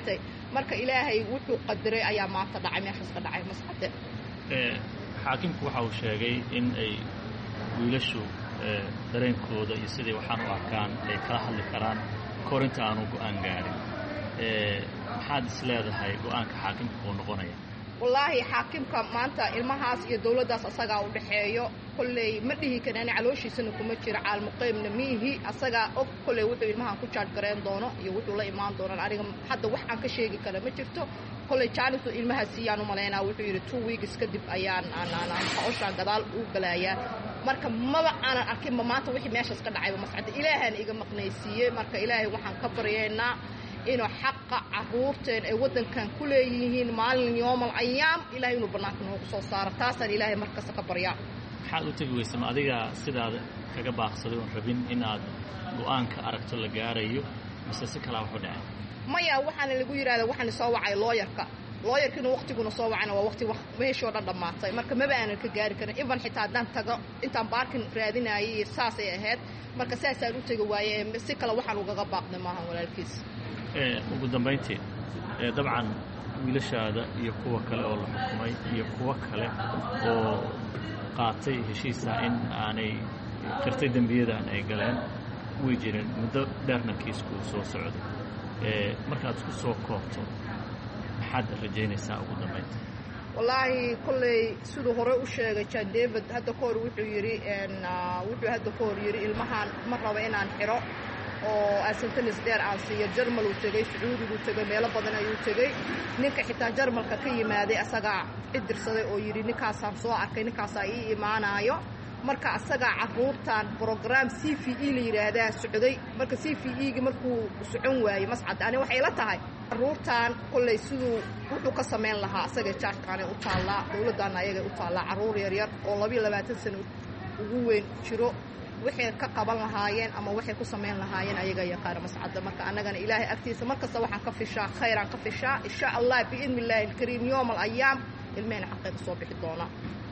marka ilaahay wuxuu qadiray ayaa maanta dhacay meeshaas ka dhacay mascade xaakimku waxa uu sheegay in ay wiilashu dareenkooda iyo siday waxaan u arkaan ay kala hadli karaan kahor inta aanu go'aan gaarin maxaad is leedahay go'aanka xaakimka uu noqonaya wallaahi xaakimka maanta ilmahaas iyo dawladdaas asagaa u dhexeeyo kolley ma dhihi karaan calooshiisana kuma jiro caalmuqeymna miihi asagaa og kolley wuxuu ilmahan ku jaaj gareen doono iyo wuxuu la imaan doonaan aniga hadda wax aan ka sheegi kara ma jirto kolley jaanisu ilmaha siiyaan u malaynaa wuxuu yidhi 2 weeks kadib ayaan hawshaan gadaal u galaayaa marka maba aanan arkinba maanta wixii meeshaas ka dhacayba mascada ilaahana iga maqnaysiiyey marka ilaahay waxaan ka baryaynaa inuu xaqa caruurteen ay waddankan ku leeyihiin maalin yoomal ayaam ilaahay inuu bannaanka noogu soo saaro taasaan ilaahay markasta ka baryaa maxaad u tegi weysa ma adiga sidaad kaga baaqsaday oon rabin inaad go'aanka aragto la gaarayo mise si kalaa waxu dhacay maya waxaana lagu yidhahdaa waxaana soo wacay looyarkiina waqtiguna soo wacayna waa waqti meeshoo dhan dhammaatay marka maba aanan ka gaari karin iban xitaa haddaan tago intaan baarkin raadinayay saasay ahayd marka saasaan u tegi waaye si kale waxaan ugaga baaqnay maahan walaalkiis ugu dambayntii dabcan wiilashaada iyo kuwa kale oo la xukumay iyo kuwa kale oo qaatay heshiisa in aanay qirtay dembiyadan ay galeen way jireen muddo dheerna kiisku soo socday markaad isku soo koobto maxaad rajaynaysaa ugu dambayntii wallaahi kolley siduu hore u sheegay John David hadda kahor wuxuu yidhi ilmahan ma rabo inaan xiro oo asantanis dheer aan siiyo jarmal uu tegey sacuudiguu tegey meelo badan ayuu tegey ninka xitaa jarmalka ka yimaaday asagaa cidirsaday oo yidhi ninkaasaan soo arkay ninkaasaa ii imaanaayo marka asagaa caruurtan brogram CVE la yidhaahdaa socday marka CVE-gi markuu socon waayey mascad ani waxay la tahay caruurtan kolley siduu wuxuu ka samayn lahaa asaga jaajkaanay u taallaa dawladdaana ayagay u taallaa carruur yaryar oo 22 sano ugu weyn jiro waxay ka qaban lahaayeen ama waxay ku samayn lahaayeen ayaga yaqaan mascada marka annagana ilaahay agtiisa markasta waxaan ka fishaa khayran ka fishaa insha Allah biidni Illaahi alkariim yawm al-ayaam ilmeena xaqeeda soo bixi doona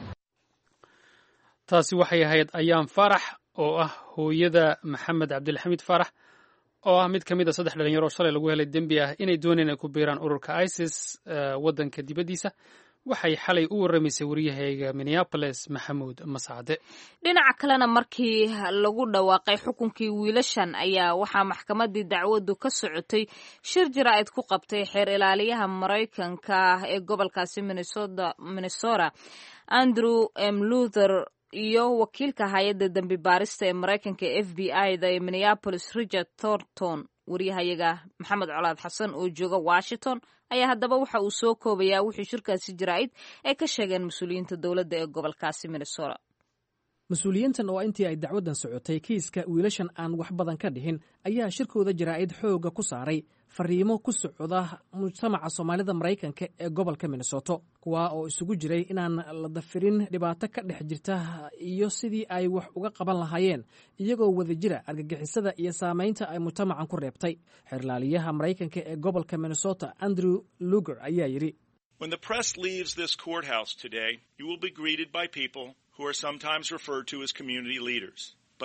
taasi waxay ahayd Ayaan Farax oo ah hooyada Maxamed Cabdilxamiid Farax oo ah mid ka mid ah 3 dhalinyaro shalay lagu helay dembi ah inay doonayeen inay ku biiraan ururka ISIS waddanka dibadiisa waxay xalay u warramaysay wariyahayga Minneapolis Maxamuud Mascade dhinaca kalena markii lagu dhawaaqay xukunkii wiilashan ayaa waxaa maxkamaddii dacwadu ka socotay shir jaraa'id ku qabtay xeer ilaaliyaha Mareykanka ee gobolkaasi Minnesota Andrew M. Luther iyo wakiilka hay'adda dambi baarista ee Mareykanka FBI-da ee Minneapolis Richard Thornton wariyahayaga Maxamed Colaad Xasan oo jooga Washington ayaa haddaba waxa uu soo koobayaa wixii shirkaasi jaraa'id ay ka sheegeen mas-uuliyiinta dowladda ee gobolkaasi Minnesota mas-uuliyiintan oo intii ay dacwaddan socotay kiiska wiilashan aan wax badan ka dhihin ayaa shirkooda jaraa'id xoogga ku saaray fariimo ku socda mujtamaca Soomaalida Mareykanka ee gobolka Minnesota kuwa oo isugu jiray inaan la dafirin dhibaato ka dhex jirta iyo sidii ay wax uga qaban lahaayeen iyagoo wada jira argagixisada iyo saamaynta ay mujtamacan ku reebtay xeerlaaliyaha Mareykanka ee gobolka Minnesota Andrew Luger ayaa yidhi When the press leaves this courthouse today, you will be greeted by people who are sometimes referred to as community leaders.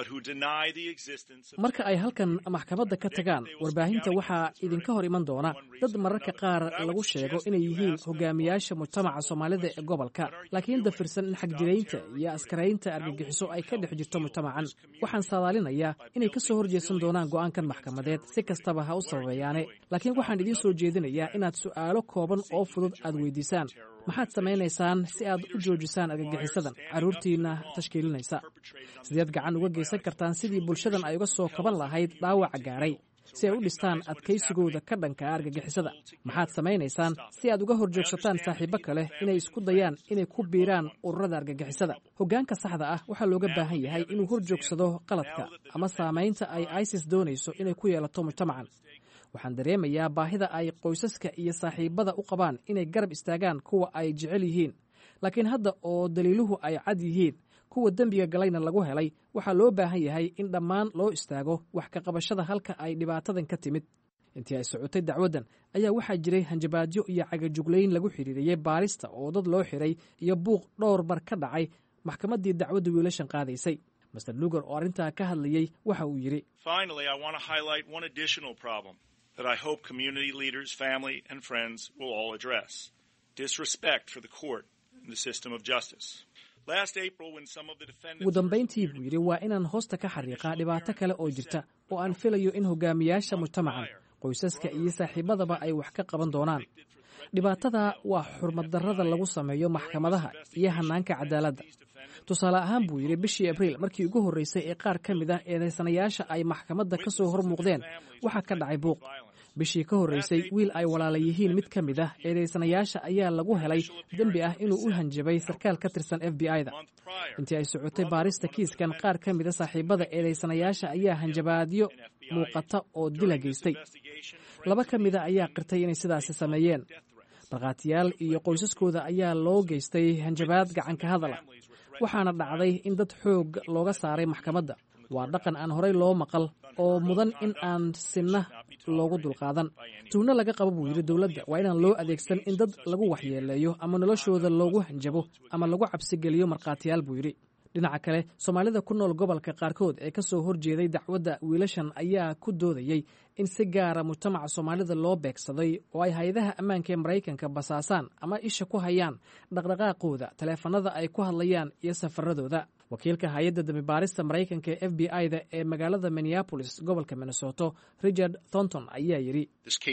marka ay halkan maxkamadda ka tagaan warbaahinta waxaa idinka hor iman doona dad mararka qaar lagu sheego inay yihiin hogaamiyaasha mujtamaca Soomaalida ee gobolka laakiin dafirsan in xagjiraynta iyo askaraynta argagixiso ay ka dhex jirto mujtamacan waxaan saadaalinayaa inay ka soo horjeesan doonaan go'aankan maxkamadeed si kastaba ha u sababeeyaane laakiin waxaan idiin soo jeedinayaa inaad su'aalo kooban oo fudud aad weydiisaan maxaad samaynaysaan si aad u joojisaan argagixisadan carruurtiina tashkiilinaysa sideed gacan uga geysan kartaan sidii bulshadan ay uga soo kaban lahayd dhaawaca gaaray si ay u dhistaan adkaysigooda ka dhanka argagixisada maxaad samaynaysaan si aad uga horjoogsataan saaxiibo kale inay isku dayaan inay ku biiraan ururada argagixisada hoggaanka saxda ah waxaa looga baahan yahay inuu horjoogsado qaladka ama saamaynta ay ISIS doonayso inay ku yeelato mujtamacan waxaan dareemayaa baahida ay qoysaska iyo saaxiibada u qabaan inay garab istaagaan kuwa ay jecel yihiin laakiin hadda oo daliiluhu ay cad yihiin kuwa dembiga galayna lagu helay waxaa loo baahan yahay in dhammaan loo istaago wax ka qabashada halka ay dhibaatadan ka timid intii ay socotay dacwaddan ayaa waxaa jiray hanjabaadyo iyo cagajuglayn lagu xiriiriyey baarista oo dad loo xiray iyo buuq dhowr bar ka dhacay maxkamaddii dacwadda wiilashan qaadaysay Mr. Luger oo arrintaa ka hadlayay waxa uu yidhi Finally, I want to highlight one additional problem that I hope community leaders, family, and friends will all address. Disrespect for the court and the system of justice. Last April, when some of the defendants... ugu dambayntii buu yidhi waa inaan hoosta ka xariiqaa dhibaato kale oo jirta oo aan filayo in hogaamiyaasha mujtamacan qoysaska iyo saaxiibadaba ay wax ka qaban doonaan. dhibaatada waa xurmaddarrada lagu sameeyo maxkamadaha iyo hannaanka cadaaladda. tusaale ahaan buu yidhi bishii abriil markii ugu horraysay ee qaar ka mid ah eedaysanayaasha ay maxkamadda ka soo hor muuqdeen waxaa ka dhacay buuq. bishii ka horraysay wiil ay walaala yihiin mid ka mid ah eedaysanayaasha ayaa lagu helay dembi ah inuu u hanjabay sarkaal ka tirsan FBI-da. intii ay socotay baarista kiiskan qaar ka mid a saaxiibada eedaysanayaasha ayaa hanjabaadyo muuqata oo dila geystay. 2 ka mid a ayaa qirtay inay sidaasi sameeyeen. markhaatiyaal iyo qoysaskooda ayaa loo geystay hanjabaad gacanka hadal ah. waxaana dhacday in dad xoog looga saaray maxkamadda. waa dhaqan aan horey loo maqal oo mudan in aan sinna loogu dulqaadan. tuugno laga qabo buu yidhi dowladda waa inaan loo adeegsan in dad lagu waxyeeleeyo ama noloshooda loogu hanjabo ama lagu cabsigeliyo markhaatiyaal buu yidhi. dhinaca kale soomaalida ku nool gobolka qaarkood ee ka soo horjeeday dacwadda wiilashan ayaa ku doodayey in si gaara mujtamaca soomaalida loo beegsaday oo ay hay-adaha ammaanka ee maraykanka basaasaan ama isha ku hayaan dhaqdhaqaaqooda taleefanada ay ku hadlayaan iyo safaradooda. wakiilka hay-adda dambibaarista maraykanka ee FBI-da ee magaalada Minneapolis gobolka Minnesota Richard Thornton ayaa yidhi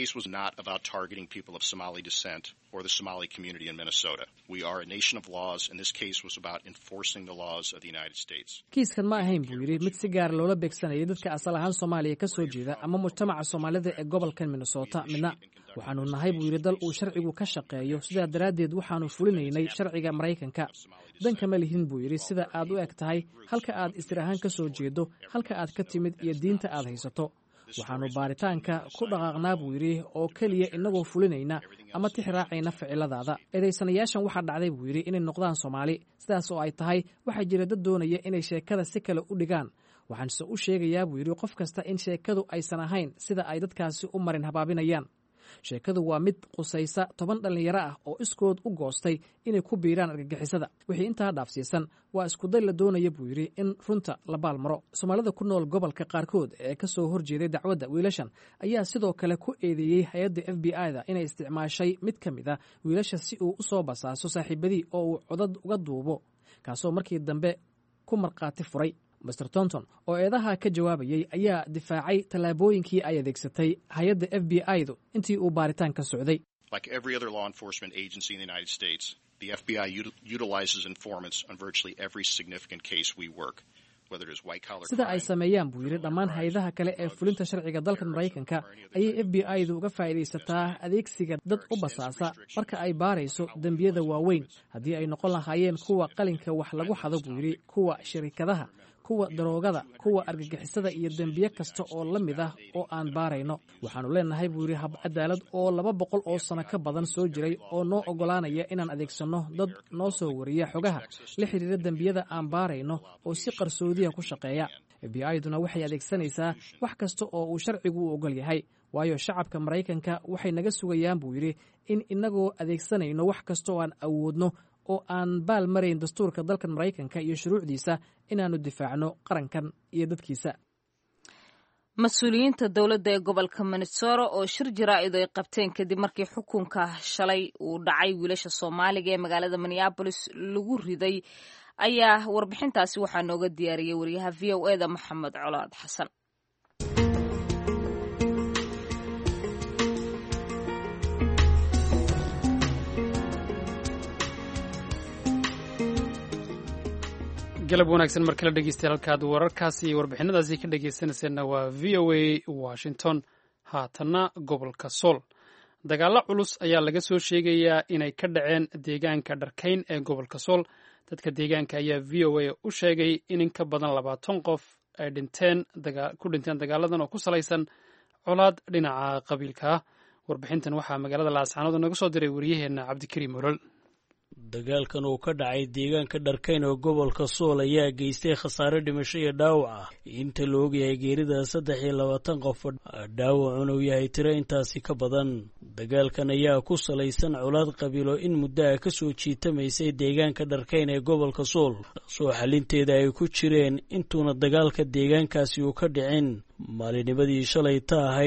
or the Somali community in Minnesota. We are a nation of laws, and this case was about enforcing the laws of the United States. kiiskan ma ahayn buu yidhi mid si gaar loola beegsanayay dadka asal ahaan Soomaaliya ka soo jeeda ama mujtamaca Soomaalida ee gobolkan Minnesota midna. waxaanu nahay buu yidhi dal uu sharcigu ka shaqeeyo sidaa daraaddeed waxaanu fulinaynay sharciga Maraykanka. danka ma lihin buu yidhi sida aad u eg tahay halka aad istir ahaan ka soo jeedo halka aad ka timid iyo diinta aad haysato. waxaanu baaritaanka ku dhaqaaqnaa buu yidhi oo keliya inagoo fulinayna ama tix raacayna ficiladaada. eedaysanayaashan waxaa dhacday buu yidhi inay noqdaan Soomaali. sidaas oo ay tahay waxaa jira dad doonaya inay sheekada si kale u dhigaan. waxaanse u sheegayaa buu yidhi qof kasta in sheekadu aysan ahayn sida ay dadkaasi u marin habaabinayaan. sheekadu waa mid qusaysa 10 dhalinyaro ah oo iskood u goostay inay ku biiraan argagixisada. wixii intaa dhaafsiisan waa iskuday la doonaya buu yidhi in runta la baalmaro. soomaalida ku nool gobolka qaarkood ee ka soo horjeeday dacwadda wiilashan ayaa sidoo kale ku eedeeyey hay-adda FBI-da inay isticmaashay mid ka mid a wiilasha si uu u soo basaaso saaxiibadii oo uu codad uga duubo kaasoo markii dambe ku markhaati furay. Mr. Thornton oo eedaha ka jawaabayay ayaa difaacay tallaabooyinkii ay adeegsatay hay-adda FBI-du intii uu baaritaanka socday. Like every other law enforcement agency in the United States, the FBI utilizes informants on virtually every significant case we work. sida ay sameeyaan buu yidhi dhammaan hay-adaha kale ee fulinta sharciga dalka Maraykanka ayay FBI-du uga faa'iidaysataa adeegsiga dad u basaasa marka ay baarayso dembiyada waaweyn. haddii ay noqon lahaayeen kuwa qalinka wax lagu xado buu yidhi kuwa shirkadaha kuwa daroogada kuwa argagixisada iyo dembiye kasta oo la mid ah oo aan baarayno. waxaanu leenahay buu yidhi hab cadaalad oo 200 oo sano ka badan soo jiray oo noo ogolaanaya inaan adeegsanno dad noo soo wariya xogaha la xiriira dembiyada aan baarayno oo si qarsoodiya ku shaqeeya. FBI-duna waxay adeegsanaysaa wax kasta oo uu sharcigu u ogol yahay waayo shacabka Maraykanka waxay naga sugayaan buu yidhi in inagoo adeegsanayno wax kasta oo aan awoodno oo aan baal marayn dastuurka dalkan Maraykanka iyo shuruucdiisa inaanu difaacno qarankan iyo dadkiisa. mas-uuliyiinta dowladda ee gobolka Minnesota oo shir jaraa'id ay qabteen kadib markii xukunka shalay uu dhacay wiilasha Soomaaliga ee magaalada Minneapolis lagu riday ayaa warbixintaasi waxaa nooga diyaariyay wariyaha VOA-da Maxamed Colaad Xasan. galab wanaagsan mar kale dhegeystayaal halkaad wararkaasi iyo warbixinadaasi ka dhegeysanayseena waa VOA Washington. haatanna gobolka Sool dagaalo culus ayaa laga soo sheegayaa inay ka dhaceen deegaanka Dharkayn ee gobolka Sool. dadka deegaanka ayaa VOA u sheegay in ka badan 20 qof ay ku dhinteen dagaaladan oo ku salaysan colaad dhinaca qabiilka ah. warbixintan waxaa magaalada Laascaanood naga soo diray wariyaheena Cabdikariim Olol. dagaalkan uu ka dhacay deegaanka Dharkayn oo gobolka Sool ayaa geystay khasaare dhimasho iyo dhaawac ah. inta la ogyahay geerida 23 qof, dhaawacuna uu yahay tiro intaasi ka badan. dagaalkan ayaa ku salaysan colaad qabiilo in muddo ah ka soo jiitamaysay deegaanka Dharkayn ee gobolka Sool, soo xalinteeda ay ku jireen intuuna dagaalka deegaankaasi uu ka dhicin. maalinimadii shalay ta ahayd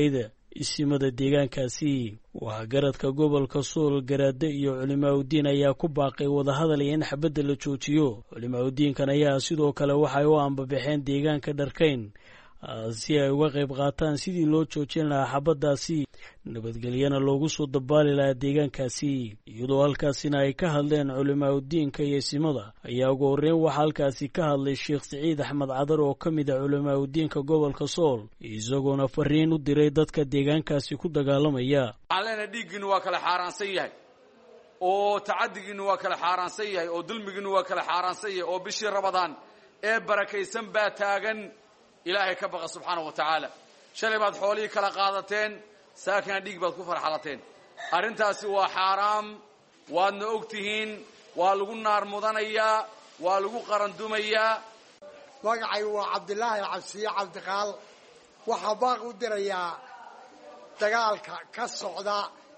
isimada deegaankaasi. waxgaradka gobolka sool garaade iyo culimaaudiin ayaa ku baaqay wadahadal iyo in xabadda la joojiyo. culimaaudiinkan ayaa sidoo kale waxay u ambabaxeen deegaanka dharkayn si ay uga qayb qaataan sidii loo joojin lahaa xabaddaasi, nabadgelyana loogu soo dabaali lahaa deegaankaasi. iyadoo halkaasina ay ka hadleen culimaaudiinka iyo isimada ayaa ugu horreyn waxaa halkaasi ka hadlay sheekh siciid axmed cadar oo ka mid ah culimaaudiinka gobolka sool, isagoona fariin u diray dadka deegaankaasi ku dagaalamaya. waxaan leenahay dhiiggiinu waa kala xaaraansan yahay, oo tacadigiinu waa kala xaaraansan yahay, oo dulmigiinu waa kala xaaraansan yahay, oo bishii rabadaan ee barakaysan baa taagan. ilaahay ka baqa subxaanahu wa tacaala. shalay baad xoolihii kala qaadateen, saakina dhiig baad ku farxalateen. arrintaasi waa xaaraam, waadna og tihiin, waa lagu naar mudanayaa, waa lagu qarandumayaa. magacay waa cabdilaahi cabsiye cabdiqaal. waxaa baaq u dirayaa dagaalka ka socda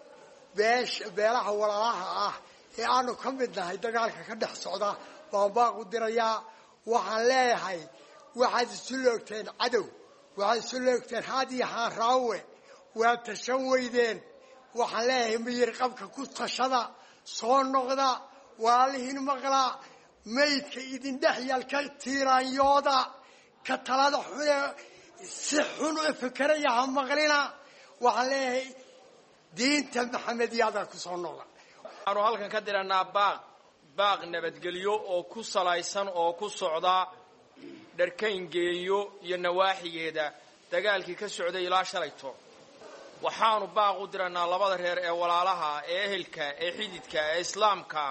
beelaha walaalaha ah ee aanu ka mid nahay, dagaalka ka dhex socda baan baaq u dirayaa. waxaan leeyahay waxaad isu loogteen cadow, waxaad isu loogteen haad iyo haanraawe, waad tashan weydeen. waxaan leeyahay miyir qabka ku tashada, soo noqda, walaalihiin maqlaa, maydka idin dhex yaal ka tiiraanyooda, ka talada xune si xun u fikeraya ha maqlina. waxaan leeyahay diinta maxamediyada ku soo noqda. waxaanu halkan ka diranaa baaq nabadgelyo oo ku salaysan oo ku socda dharkayn geeyo iyo nawaaxigeeda dagaalkii ka socday ilaa shalayto. waxaanu baaq u diranaa labada reer ee walaalaha, ee ehelka, ee xididka, ee islaamka,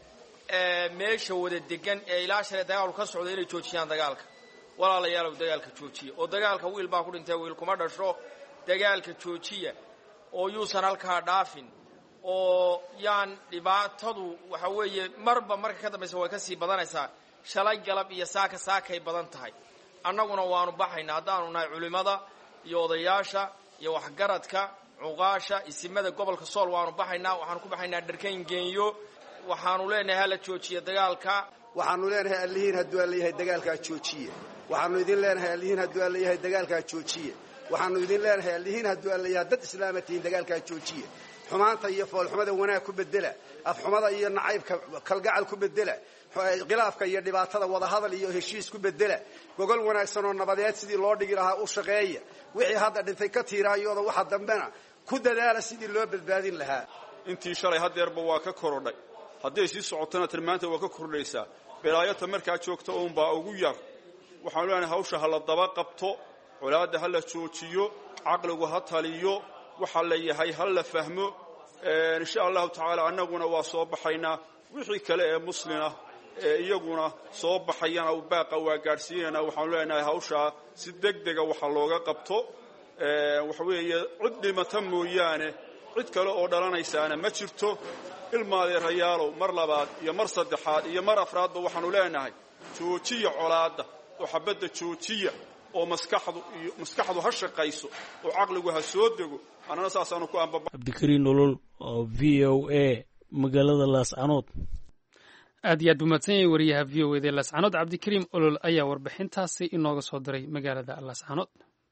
ee meesha wada degan ee ilaa shalay dagaalku ka socday inay joojiyaan dagaalka. walaalayaalow dagaalka joojiya, oo dagaalka wiil baa ku dhintay, wiil kuma dhasho. dagaalka joojiya oo yuusan halkaa dhaafin, oo yaan dhibaatadu waxa weeye marba marka ka dambaysa way ka sii badanaysaa. shalay galab iyo saakay badan tahay. annaguna waanu baxaynaa haddaanu nahay culimmada iyo odayaasha iyo waxgaradka cuqaasha isimada gobolka sool. waanu baxaynaa, waxaanu ku baxaynaa dharkayn geenyo. waxaanu leenahay hala joojiya dagaalka. waxaanu leenahay allihiin hadduu allayahay dagaalkaa joojiye. waxaanu idin leenahay allihiin hadduu allayahay dagaalkaa joojiye. waxaanu idin leenahay allihiin hadduu allayahay dad islaama tihiin dagaalkaa joojiye. xumaanta iyo foolxumada wanaag ku bedela, afxumada iyo nacaybka kalgacal ku bedela, khilaafka iyo dhibaatada wadahadal iyo heshiis ku bedela, gogol wanaagsan oo nabadeed sidii loo dhigi lahaa u shaqeeya. wixii hadda dhintay ka tiiraayooda waxa dambena ku dadaala sidii loo badbaadin lahaa. intii shalay hadeerba waa ka korodhay, hadday sii socotona tan maanta waa ka kordhaysaa. belaayata markaa joogta uunbaa ugu yar. waxaanu leenahay hawsha ha la daba qabto, colaadda ha la joojiyo, caqligu ha taliyo, waxaa la yahay ha la fahmo. insha allahu tacaala annaguna waa soo baxaynaa. wixii kale ee muslimah ee iyaguna soo baxayana baaqa waa gaadhsiinayna. waxaanu leenahay hawshaa si degdega waxa looga qabto. waxa weeye cid dhimata mooyaane cid kale oo dhalanaysaana ma jirto. ilmaadeerayaalow mar labaad iyo mar saddexaad iyo mar afraadba waxaanu leenahay joojiya colaadda oo xabadda joojiya, oo maskaxdu ha shaqayso, oo caqligu ha soo dego. annana saasaanu ku ambaba. cabdikariin nolol oo v o a magaalada laascanood. aad iyo aad buu mahadsan yahay wariyaha v o eda laascanood cabdikariim olol ayaa warbixintaasi inooga soo diray magaalada laascanood.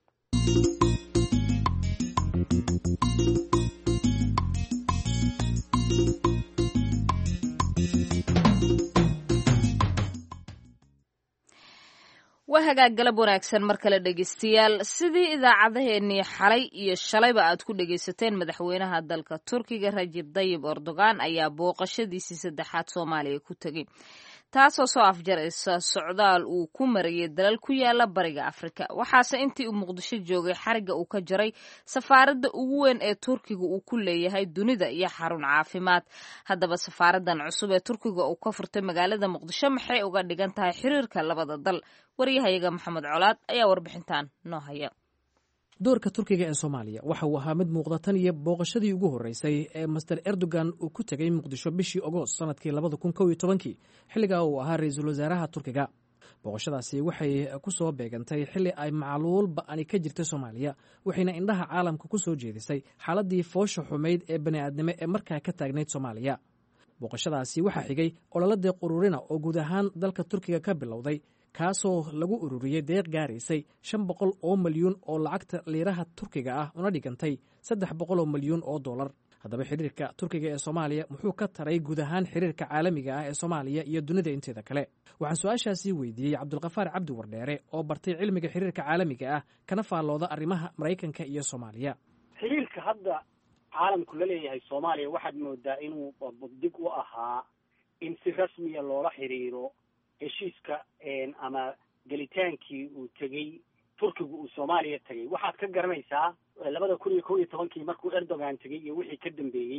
waa hagaag galab wanaagsan mar kale dhegeystayaal. sidii idaacadaheennii xalay iyo shalayba aad ku dhegaysateen, madaxweynaha dalka turkiga rajab tayyib erdogan ayaa booqashadiisii saddexaad soomaaliya ku tegey, taasoo soo afjaraysa socdaal uu ku marayay dalal ku yaala bariga afrika. waxaase intii uu muqdisho joogay xariga uu ka jaray safaaradda ugu weyn ee turkiga uu ku leeyahay dunida iyo xarun caafimaad. haddaba safaaradan cusub ee turkiga uu ka furtay magaalada muqdisho maxay uga dhigan tahay xiriirka labada dal? waryahayaga maxamed colaad ayaa warbixintan noo haya. doorka turkiga ee soomaaliya waxa uu ahaa mid muuqda tan iyo booqashadii ugu horreysay ee master erdogan uu ku tegey muqdisho bishii ogoost sanadkii 2011 xilligaa uu ahaa ra-iisul wasaaraha turkiga. booqashadaasi waxay ku soo beegantay xilli ay macluul ba'ani ka jirtay soomaaliya, waxayna indhaha caalamka ku soo jeedisay xaaladii foosha xumayd ee bani'aadnimo ee markaa ka taagnayd soomaaliya. booqashadaasi waxaa xigay ololadii qururina oo guud ahaan dalka turkiga ka bilowday kaasoo lagu ururiyey deeq gaaraysay 500 oo milyuun oo lacagta liiraha turkiga ah una dhigantay 300 oo milyuun oo dollar. haddaba xiriirka turkiga ee soomaaliya muxuu ka taray guud ahaan xiriirka caalamiga ah ee soomaaliya iyo dunida inteeda kale? waxaan su-aashaasii weydiiyey cabdulkafaar cabdi wardheere oo bartay cilmiga xiriirka caalamiga ah kana faallooda arrimaha maraykanka iyo soomaaliya. xiriirka hadda caalamku la leeyahay soomaaliya waxaad moodaa inuu dig u ahaa in si rasmiya loola xiriiro heshiiska ama gelitaankii uu tegey turkigu uu soomaaliya tegey. waxaad ka garanaysaa 2011 markuu Erdogan tegey iyo wixii ka dambeeyey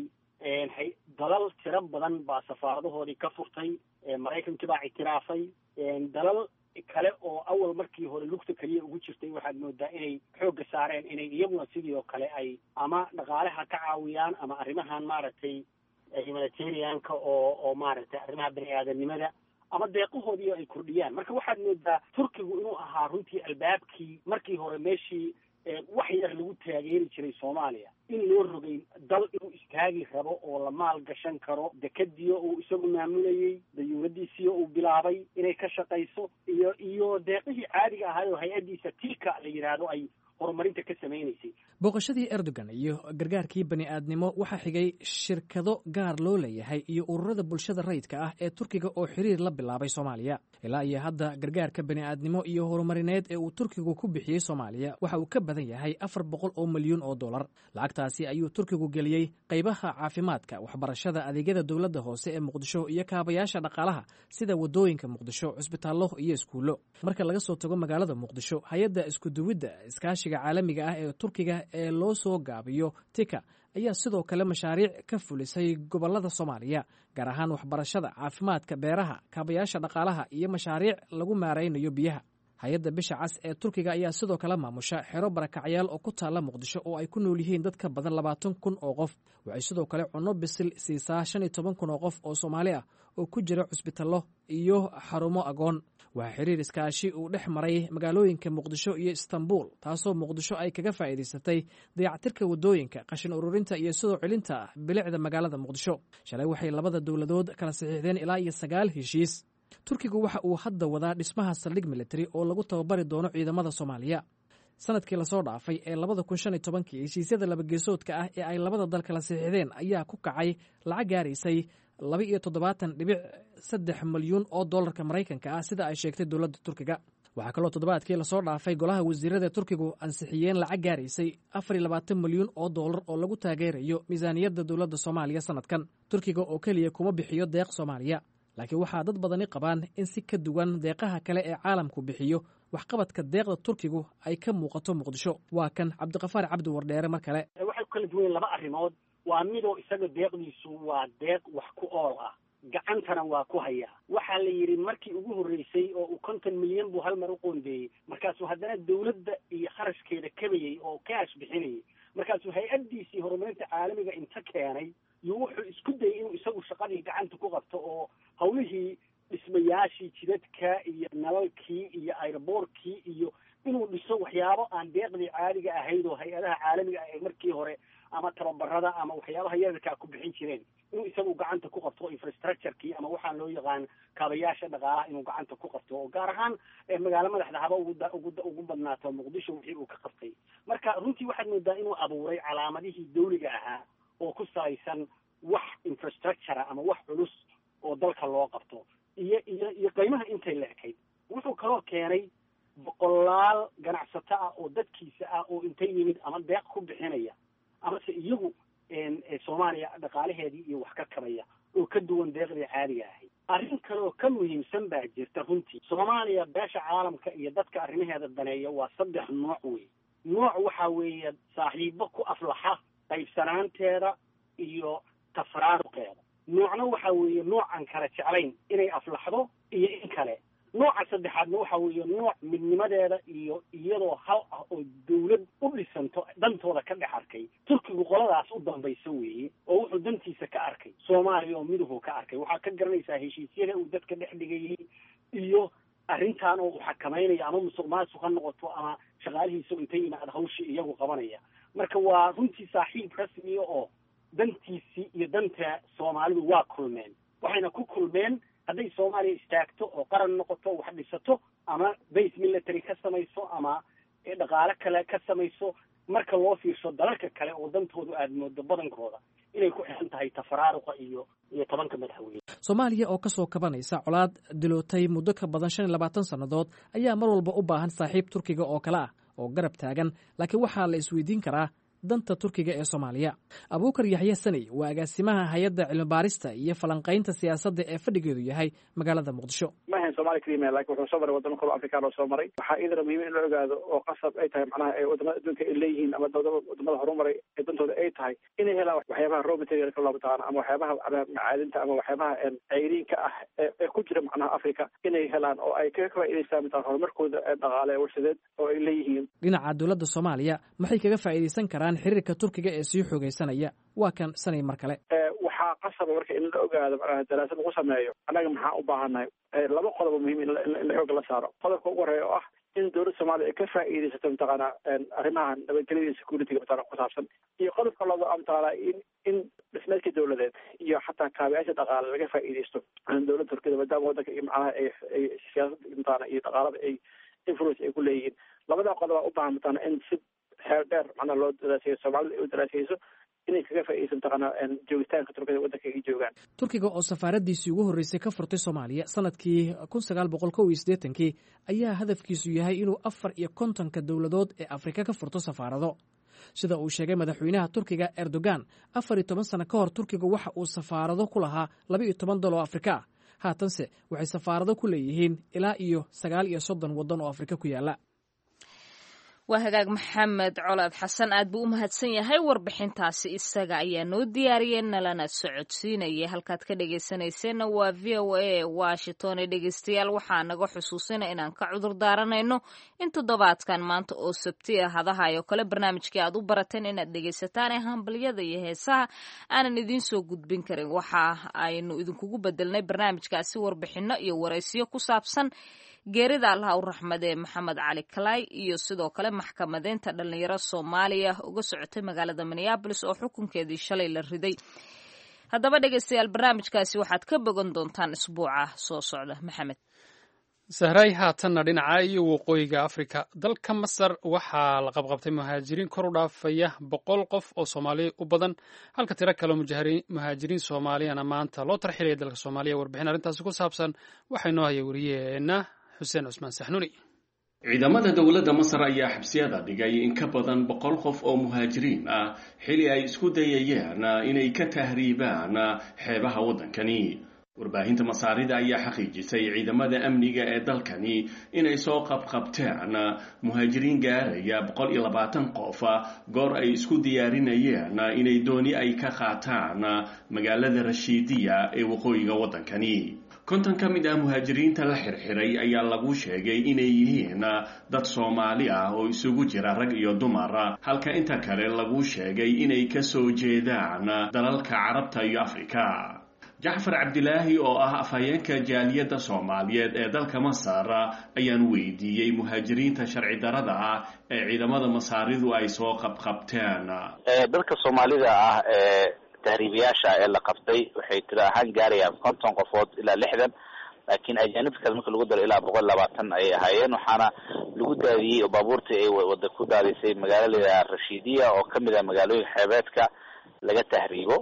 dalal tiro badan baa safaaradahoodii ka furtay, maraykankii baa ictiraafay, dalal kale oo awal markii hore lugta keliya ugu jirtay waxaad moodaa inay xoogga saareen inay iyaguna sidii oo kale ay ama dhaqaalaha ka caawiyaan ama arrimahan maaragtay humanitarianka oo maaragtay arrimaha bani aadanimada ama deeqahoodii ay kordhiyaan. marka waxaad moodaa turkigu inuu ahaa runtii albaabkii markii hore meeshii wax yar lagu taageeri jiray soomaaliya in loo rogay dal inuu istaagi rabo oo la maal gashan karo, dekadiyo uu isagu maamulayey, dayuuradiisiyo uu bilaabay inay ka shaqayso, iyo deeqihii caadiga ahaay oo hay-addiisa tilka la yidhaahdo ay horumarinta ka samaynaysay. booqashadii Erdogan iyo gargaarkii bani aadnimo waxaa xigay shirkado gaar loo leeyahay iyo ururada bulshada rayidka ah ee turkiga oo xiriir la bilaabay soomaaliya. ilaa iyo hadda gargaarka bani aadnimo iyo horumarineed ee uu turkigu ku bixiyey soomaaliya waxa uu ka badan yahay 400 oo milyuun oo dollar. lacagtaasi ayuu turkigu geliyey qaybaha caafimaadka, waxbarashada, adeegyada dowladda hoose ee muqdisho iyo kaabayaasha dhaqaalaha sida wadooyinka muqdisho, cusbitaallo iyo iskuullo. marka laga soo tago magaalada muqdisho, hay-adda iskuduwidda iskaashiga caalamiga ah ee turkiga ee loo soo gaabiyo tika ayaa sidoo kale mashaariic ka fulisay gobolada soomaaliya, gaar ahaan waxbarashada, caafimaadka, beeraha, kaabayaasha dhaqaalaha iyo mashaariic lagu maaraynayo biyaha. hay-adda bisha cas ee turkiga ayaa sidoo kale maamusha xero barakacyaal oo ku taalla muqdisho oo ay ku nool yihiin dad ka badan 20,000 oo qof. waxay sidoo kale cunno bisil siisaa 15,000 oo qof oo Soomaali ah oo ku jira cusbitaallo iyo xarumo agoon. waxaa xiriir iskaashi uu dhex maray magaalooyinka muqdisho iyo Istanbul, taasoo muqdisho ay kaga faa'iidaysatay dayactirka wadooyinka, qashin ururinta iyo sidoo celinta bilicda magaalada muqdisho. shalay waxay labada dowladood kala saxiixdeen ilaa iyo 9 heshiis. turkigu waxa uu hadda wadaa dhismaha saldhig military oo lagu tababari doono ciidamada Soomaaliya. sanadkii lasoo dhaafay ee 2015 heshiisyada labageesoodka ah ee ay labada dal kala saxiixdeen ayaa ku kacay lacag gaaraysay 72.3 milyuun oo dollarka Maraykanka ah sida ay sheegtay dowladda Turkiga. waxaa kaloo toddobaadkii lasoo dhaafay golaha wasiirada Turkigu ansixiyeen lacag gaaraysay 24 milyuun oo dollar oo lagu taageerayo miisaaniyadda dowladda Soomaaliya sanadkan. turkiga oo keliya kuma bixiyo deeq Soomaaliya, laakiin waxaa dad badani qabaan in si ka duwan deeqaha kale ee caalamku bixiyo waxqabadka deeqda turkigu ay ka muuqato muqdisho. waa kan cabdikafaar cabdi wardheere mar kale. waxay ku kala duwan laba arrimood. waa midoo isaga deeqdiisu waa deeq wax ku ool ah, gacantana waa ku hayaa. waxaa la yidhi markii ugu horreysay oo uu 50 milyan buu hal mar u qoondeeyey, markaasuu haddana dowladda iyo kharashkeeda kabayey oo kaash bixinayay, markaasuu hay-addiisii horumarinta caalamiga inta keenay iyo wuxuu isku dayay inuu isagu shaqadii gacanta ku qabto oo hawlihii dhismayaashii jidadka iyo nalalkii iyo airboortkii iyo inuu dhiso waxyaabo aan deeqdii caadiga ahayd oo hay-adaha caalamiga ah ee markii hore ama tababarada ama waxyaabaha yararkaa ku bixin jireen inuu isagu gacanta ku qabto infrastructurekii ama waxaan loo yaqaan kaabayaasha dhaqaalaha inuu gacanta ku qabto oo gaar ahaan magaalo madaxda haba ugu badnaato muqdisho wixii uu ka qabtay. marka runtii waxaad moodaa inuu abuuray calaamadihii dawliga ahaa oo ku salaysan wax infrastructure ama wax culus oo dalka loo qabto iyo qiimaha intay leekayd. wuxuu kaloo keenay boqolaal ganacsato ah oo dadkiisa ah oo intay yimid ama deeq ku bixinaya amase iyagu Soomaaliya dhaqaalaheedii iyo wax ka kabaya oo ka duwan deeqdii caadiga ahayd. arrin kale oo ka muhiimsan baa jirta runtii. Soomaaliya beesha caalamka iyo dadka arrimaheeda daneeya waa 3 nooc wey. nooc waxaa weeye saaxiibo ku aflaxa qaybsanaanteeda iyo tafraaruqeeda. noocna waxaa weeye nooc aan kala jeclayn inay aflaxdo iyo in kale. nooca saddexaadna waxaa weeye nooc midnimadeeda iyo iyadoo hal ah oo dawlad u dhisanto dantooda ka dhex arkay. turkigu qoladaas u dambaysa weeye oo wuxuu dantiisa ka arkay Soomaaliya oo miduhu ka arkay. waxaa ka garanaysaa heshiisyada uu dadka dhex dhigayay iyo arrintan oo uu xakamaynayo ama musuqmaasuq ha noqoto ama shaqaalihiisa intay yimaad hawshii iyagu qabanaya. marka waa runtii saaxiib rasmiya oo dantiisii iyo danta Soomaalidu waa kulmeen. waxayna ku kulmeen hadday Soomaaliya istaagto oo qaran noqoto wax dhisato ama base military ka samayso ama dhaqaale kale ka samayso marka loo fiirsho dalalka kale oo dantoodu aad moodo badankooda inay ku xiran tahay tafaraaruqa iyo tobanka madaxweyne. Soomaaliya oo kasoo kabanaysa colaad dilootay muddo ka badan 25 sannadood ayaa mar walba u baahan saaxiib Turkiga oo kale ah oo garab taagan, laakiin waxaa la isweydiin karaa danta Turkiga ee Soomaaliya. Abuukar Yaxye Sani waa agaasimaha hay'adda cilmi-baarista iyo falanqaynta siyaasadda ee fadhigeedu yahay magaalada Muqdisho. ma ahayn Soomaali kaliya laakiin wuxuu soo maray wadamo kale Afrikaan oo soo maray. Waxaa idin muhiim in la ogaado oo qasab ay tahay macnaha ay wadamada adduunka ay leeyihiin ama wadamada horumaray ee dantooda ay tahay inay helaan waxyaabaha raw materialka loo taqaano ama waxyaabaha macaadinta ama waxyaabaha cayriinka ah ee ku jira macnaha Afrika inay helaan oo ay ka faa'iideystaan horumarkooda dhaqaale ee warshadeed oo ay leeyihiin. Dhinaca dawladda Soomaaliya maxay kaga faa'iideysan karaan xiriirka Turkiga ee sii xoogaysanaya? Waa kan Sani mar kale. Waxaa qasab marka in la ogaado macnaha daraasad lagu sameeyo anaga maxaa u baahanahay laba qodob muhiim in la xoog la saaro. Qodobka ugu horeeya oo ah in dawladda Soomaaliya ay ka faa'iideysato mataqaana arrimaha nabadgelyada iyo security-ga mataqaana ku saabsan, iyo qodobka labaad mataqaana in dhismeedka dawladeed iyo xataa kaabayaasha dhaqaale laga faa'iideysto dawladda Turkida maadaama waddanka iyo macnaha ay siyaasadda mataqaana iyo dhaqaalada ay influence ay ku leeyihiin. labada qodob u baahan mataqaana in si xeel dheer macnaha loo daraaseeyo Soomaalida ay u daraaseyso inay kaga faa'iideysan taqana joogitaanka Turkiga waddanka ay joogaan. Turkiga oo safaaradiisii ugu horeysay ka furtay Soomaaliya sanadkii 1981 ayaa hadafkiisu yahay inuu 54 dawladood ee Afrika ka furto safaarado. Sida uu sheegay madaxweynaha Turkiga Erdogan, 14 sano ka hor Turkiga waxa uu safaarado ku lahaa 12 dal oo Afrika ah. Haatanse waxay safaarado ku leeyihiin ilaa iyo 39 waddan oo Afrika ku yaala. waa hagaag Maxamed Colaad Xasan aad buu u mahadsan yahay warbixintaasi isaga ayaa noo diyaariyay nalana socodsiinaya. Halkaad ka dhageysanayseena waa VOA Washington. Dhegeystayaal waxaa naga xusuusina inaan ka cudur daaranayno in toddobaadkan maanta oo Sabti ah hadahayo kale barnaamijkii aad u barateen inaad dhegeysataan ee hambaliyada iyo heesaha aanan idiin soo gudbin karin. Waxa aynu idinkugu bedelnay barnaamijkaasi warbixino iyo waraysiyo ku saabsan geerida Allah u raxmadee Maxamed Cali Kalay iyo sidoo kale maxkamadeynta dhalinyaro Soomaaliya uga socotay magaalada Minneapolis oo xukunkeedii shalay la riday. Haddaba dhegeystayaal barnaamijkaasi waxaad ka bogan doontaan isbuuca soo socda. Maxamed Sahray haatanna dhinaca iyo waqooyiga Afrika dalka Masar waxaa la qabqabtay muhaajiriin kor u dhaafaya 100 qof oo Soomaali u badan halka tiro kale muhaajiriin Soomaaliyana maanta loo tarxilay dalka Soomaaliya. Warbixin arrintaasi ku saabsan waxay noo hayay wariyeena Xuseen Cusmaan Saxnuuni. ciidamada dawladda Masar ayaa xabsiyada dhigay in ka badan 100 qof oo muhaajiriin ah xilli ay isku dayayeen inay ka tahriibaan xeebaha waddankani. warbaahinta Masaarida ayaa xaqiijisay ciidamada amniga ee dalkani inay soo qabqabteen muhaajiriin gaaraya 120 qof goor ay isku diyaarinayeen inay dooni ay ka qaataan magaalada Rashidiya ee waqooyiga waddankani. 50 ka mid ah muhaajiriinta la xirxiray ayaa lagu sheegay inay yihiin dad Soomaali ah oo isugu jira rag iyo dumar, halka inta kale lagu sheegay inay ka soo jeedaan dalalka Carabta iyo Afrika. Jacfar Cabdilaahi oo ah afhayeenka jaaliyadda Soomaaliyeed ee dalka Masar ayaan weydiiyey muhaajiriinta sharci darrada ah ee ciidamada Masaaridu ay soo qabqabteen. Dalka Soomaalida ah ee tahriibiyaasha ee la qabtay waxay tiro ahaan gaarayaan 50 qofood ilaa 60, laakiin ajaanibta kale marka lagu daro ilaa 120 ay ahaayeen. waxaana lagu daadiyey oo baabuurtii ay wada ku daadisay magaalada Rashidiya oo kamid ah magaalooyinka xeebeedka laga tahriibo.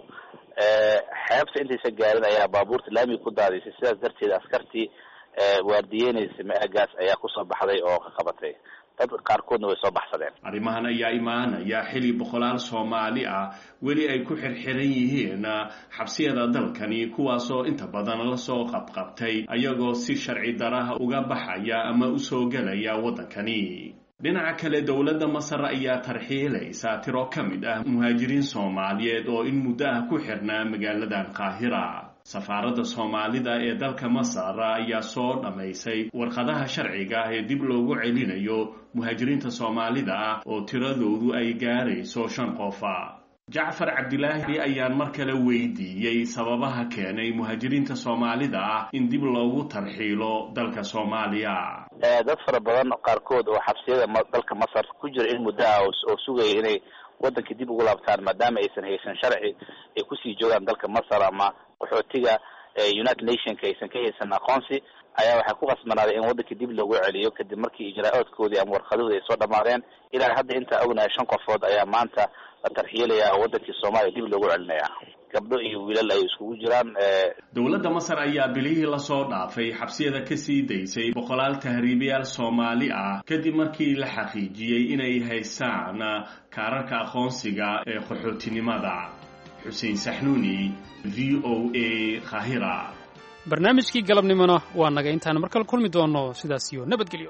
xeebta intaysa gaarin ayaa baabuurta laami ku daadisay, sidaas darteed askartii waardiyeynaysa maagaas ayaa kusoo baxday oo ka qabatay. dad qaarkoodna way soo baxsadeen. arrimahan ayaa imaanaya xilli boqolaal Soomaali ah weli ay ku xirxiran yihiin xabsiyada dalkani, kuwaasoo inta badan la soo qabqabtay ayagoo si sharci daraha uga baxaya ama u soo galaya waddankani. dhinaca kale dawladda Masar ayaa tarxiilaysa tiro ka mid ah muhaajiriin Soomaaliyeed oo in muddo ah ku xirnaa magaaladan Qaahira. safaaradda Soomaalida ee dalka Masar ayaa soo dhamaysay warqadaha sharciga ah ee dib loogu celinayo muhaajiriinta Soomaalida ah oo tiradoodu ay gaarayso 5 qof. Jacfar Cabdilaahi ayaan mar kale weydiiyey sababaha keenay muhaajiriinta Soomaalida ah in dib loogu tarxiilo dalka Soomaaliya. dad fara badan qaarkood oo xabsiyada dalka Masar ku jira in muddo ah oo sugay inay waddanka dib ugu laabtaan maadaama aysan haysan sharci ay ku sii joogaan dalka Masar ama qaxootiga united nationka aysan ka haysan aqoonsi ayaa waxay ku qasbanaaday in waddanka dib loogu celiyo kadib markii ijraa'aadkoodii ama warqadoodii ay soo dhammaadeen ilaa hadda intaa ognahay 5 qofood ayaa maanta la tarxiilaya oo waddankii Soomaaliya dib loogu celinaya gabdho iyo wiilal ay iskugu jiraan. dowladda Masar ayaa bilihii la soo dhaafay xabsiyada ka sii daysay boqolaal tahriibayaal Soomaali ah kadib markii la xaqiijiyay inay haystaan kaararka aqoonsiga ee qaxootinimada. Xuseen Saxnuuni, VOA, Qaahira. barnaamijkii galabnimona waa naga intaan markale kulmi doono sidaas iyo nabadgelyo.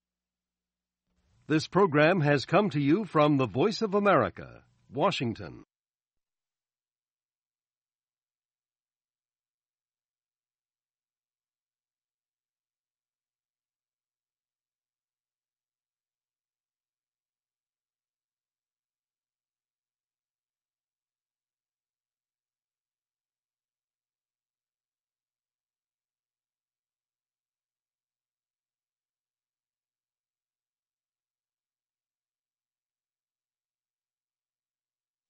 This program has come to you from the Voice of America, Washington.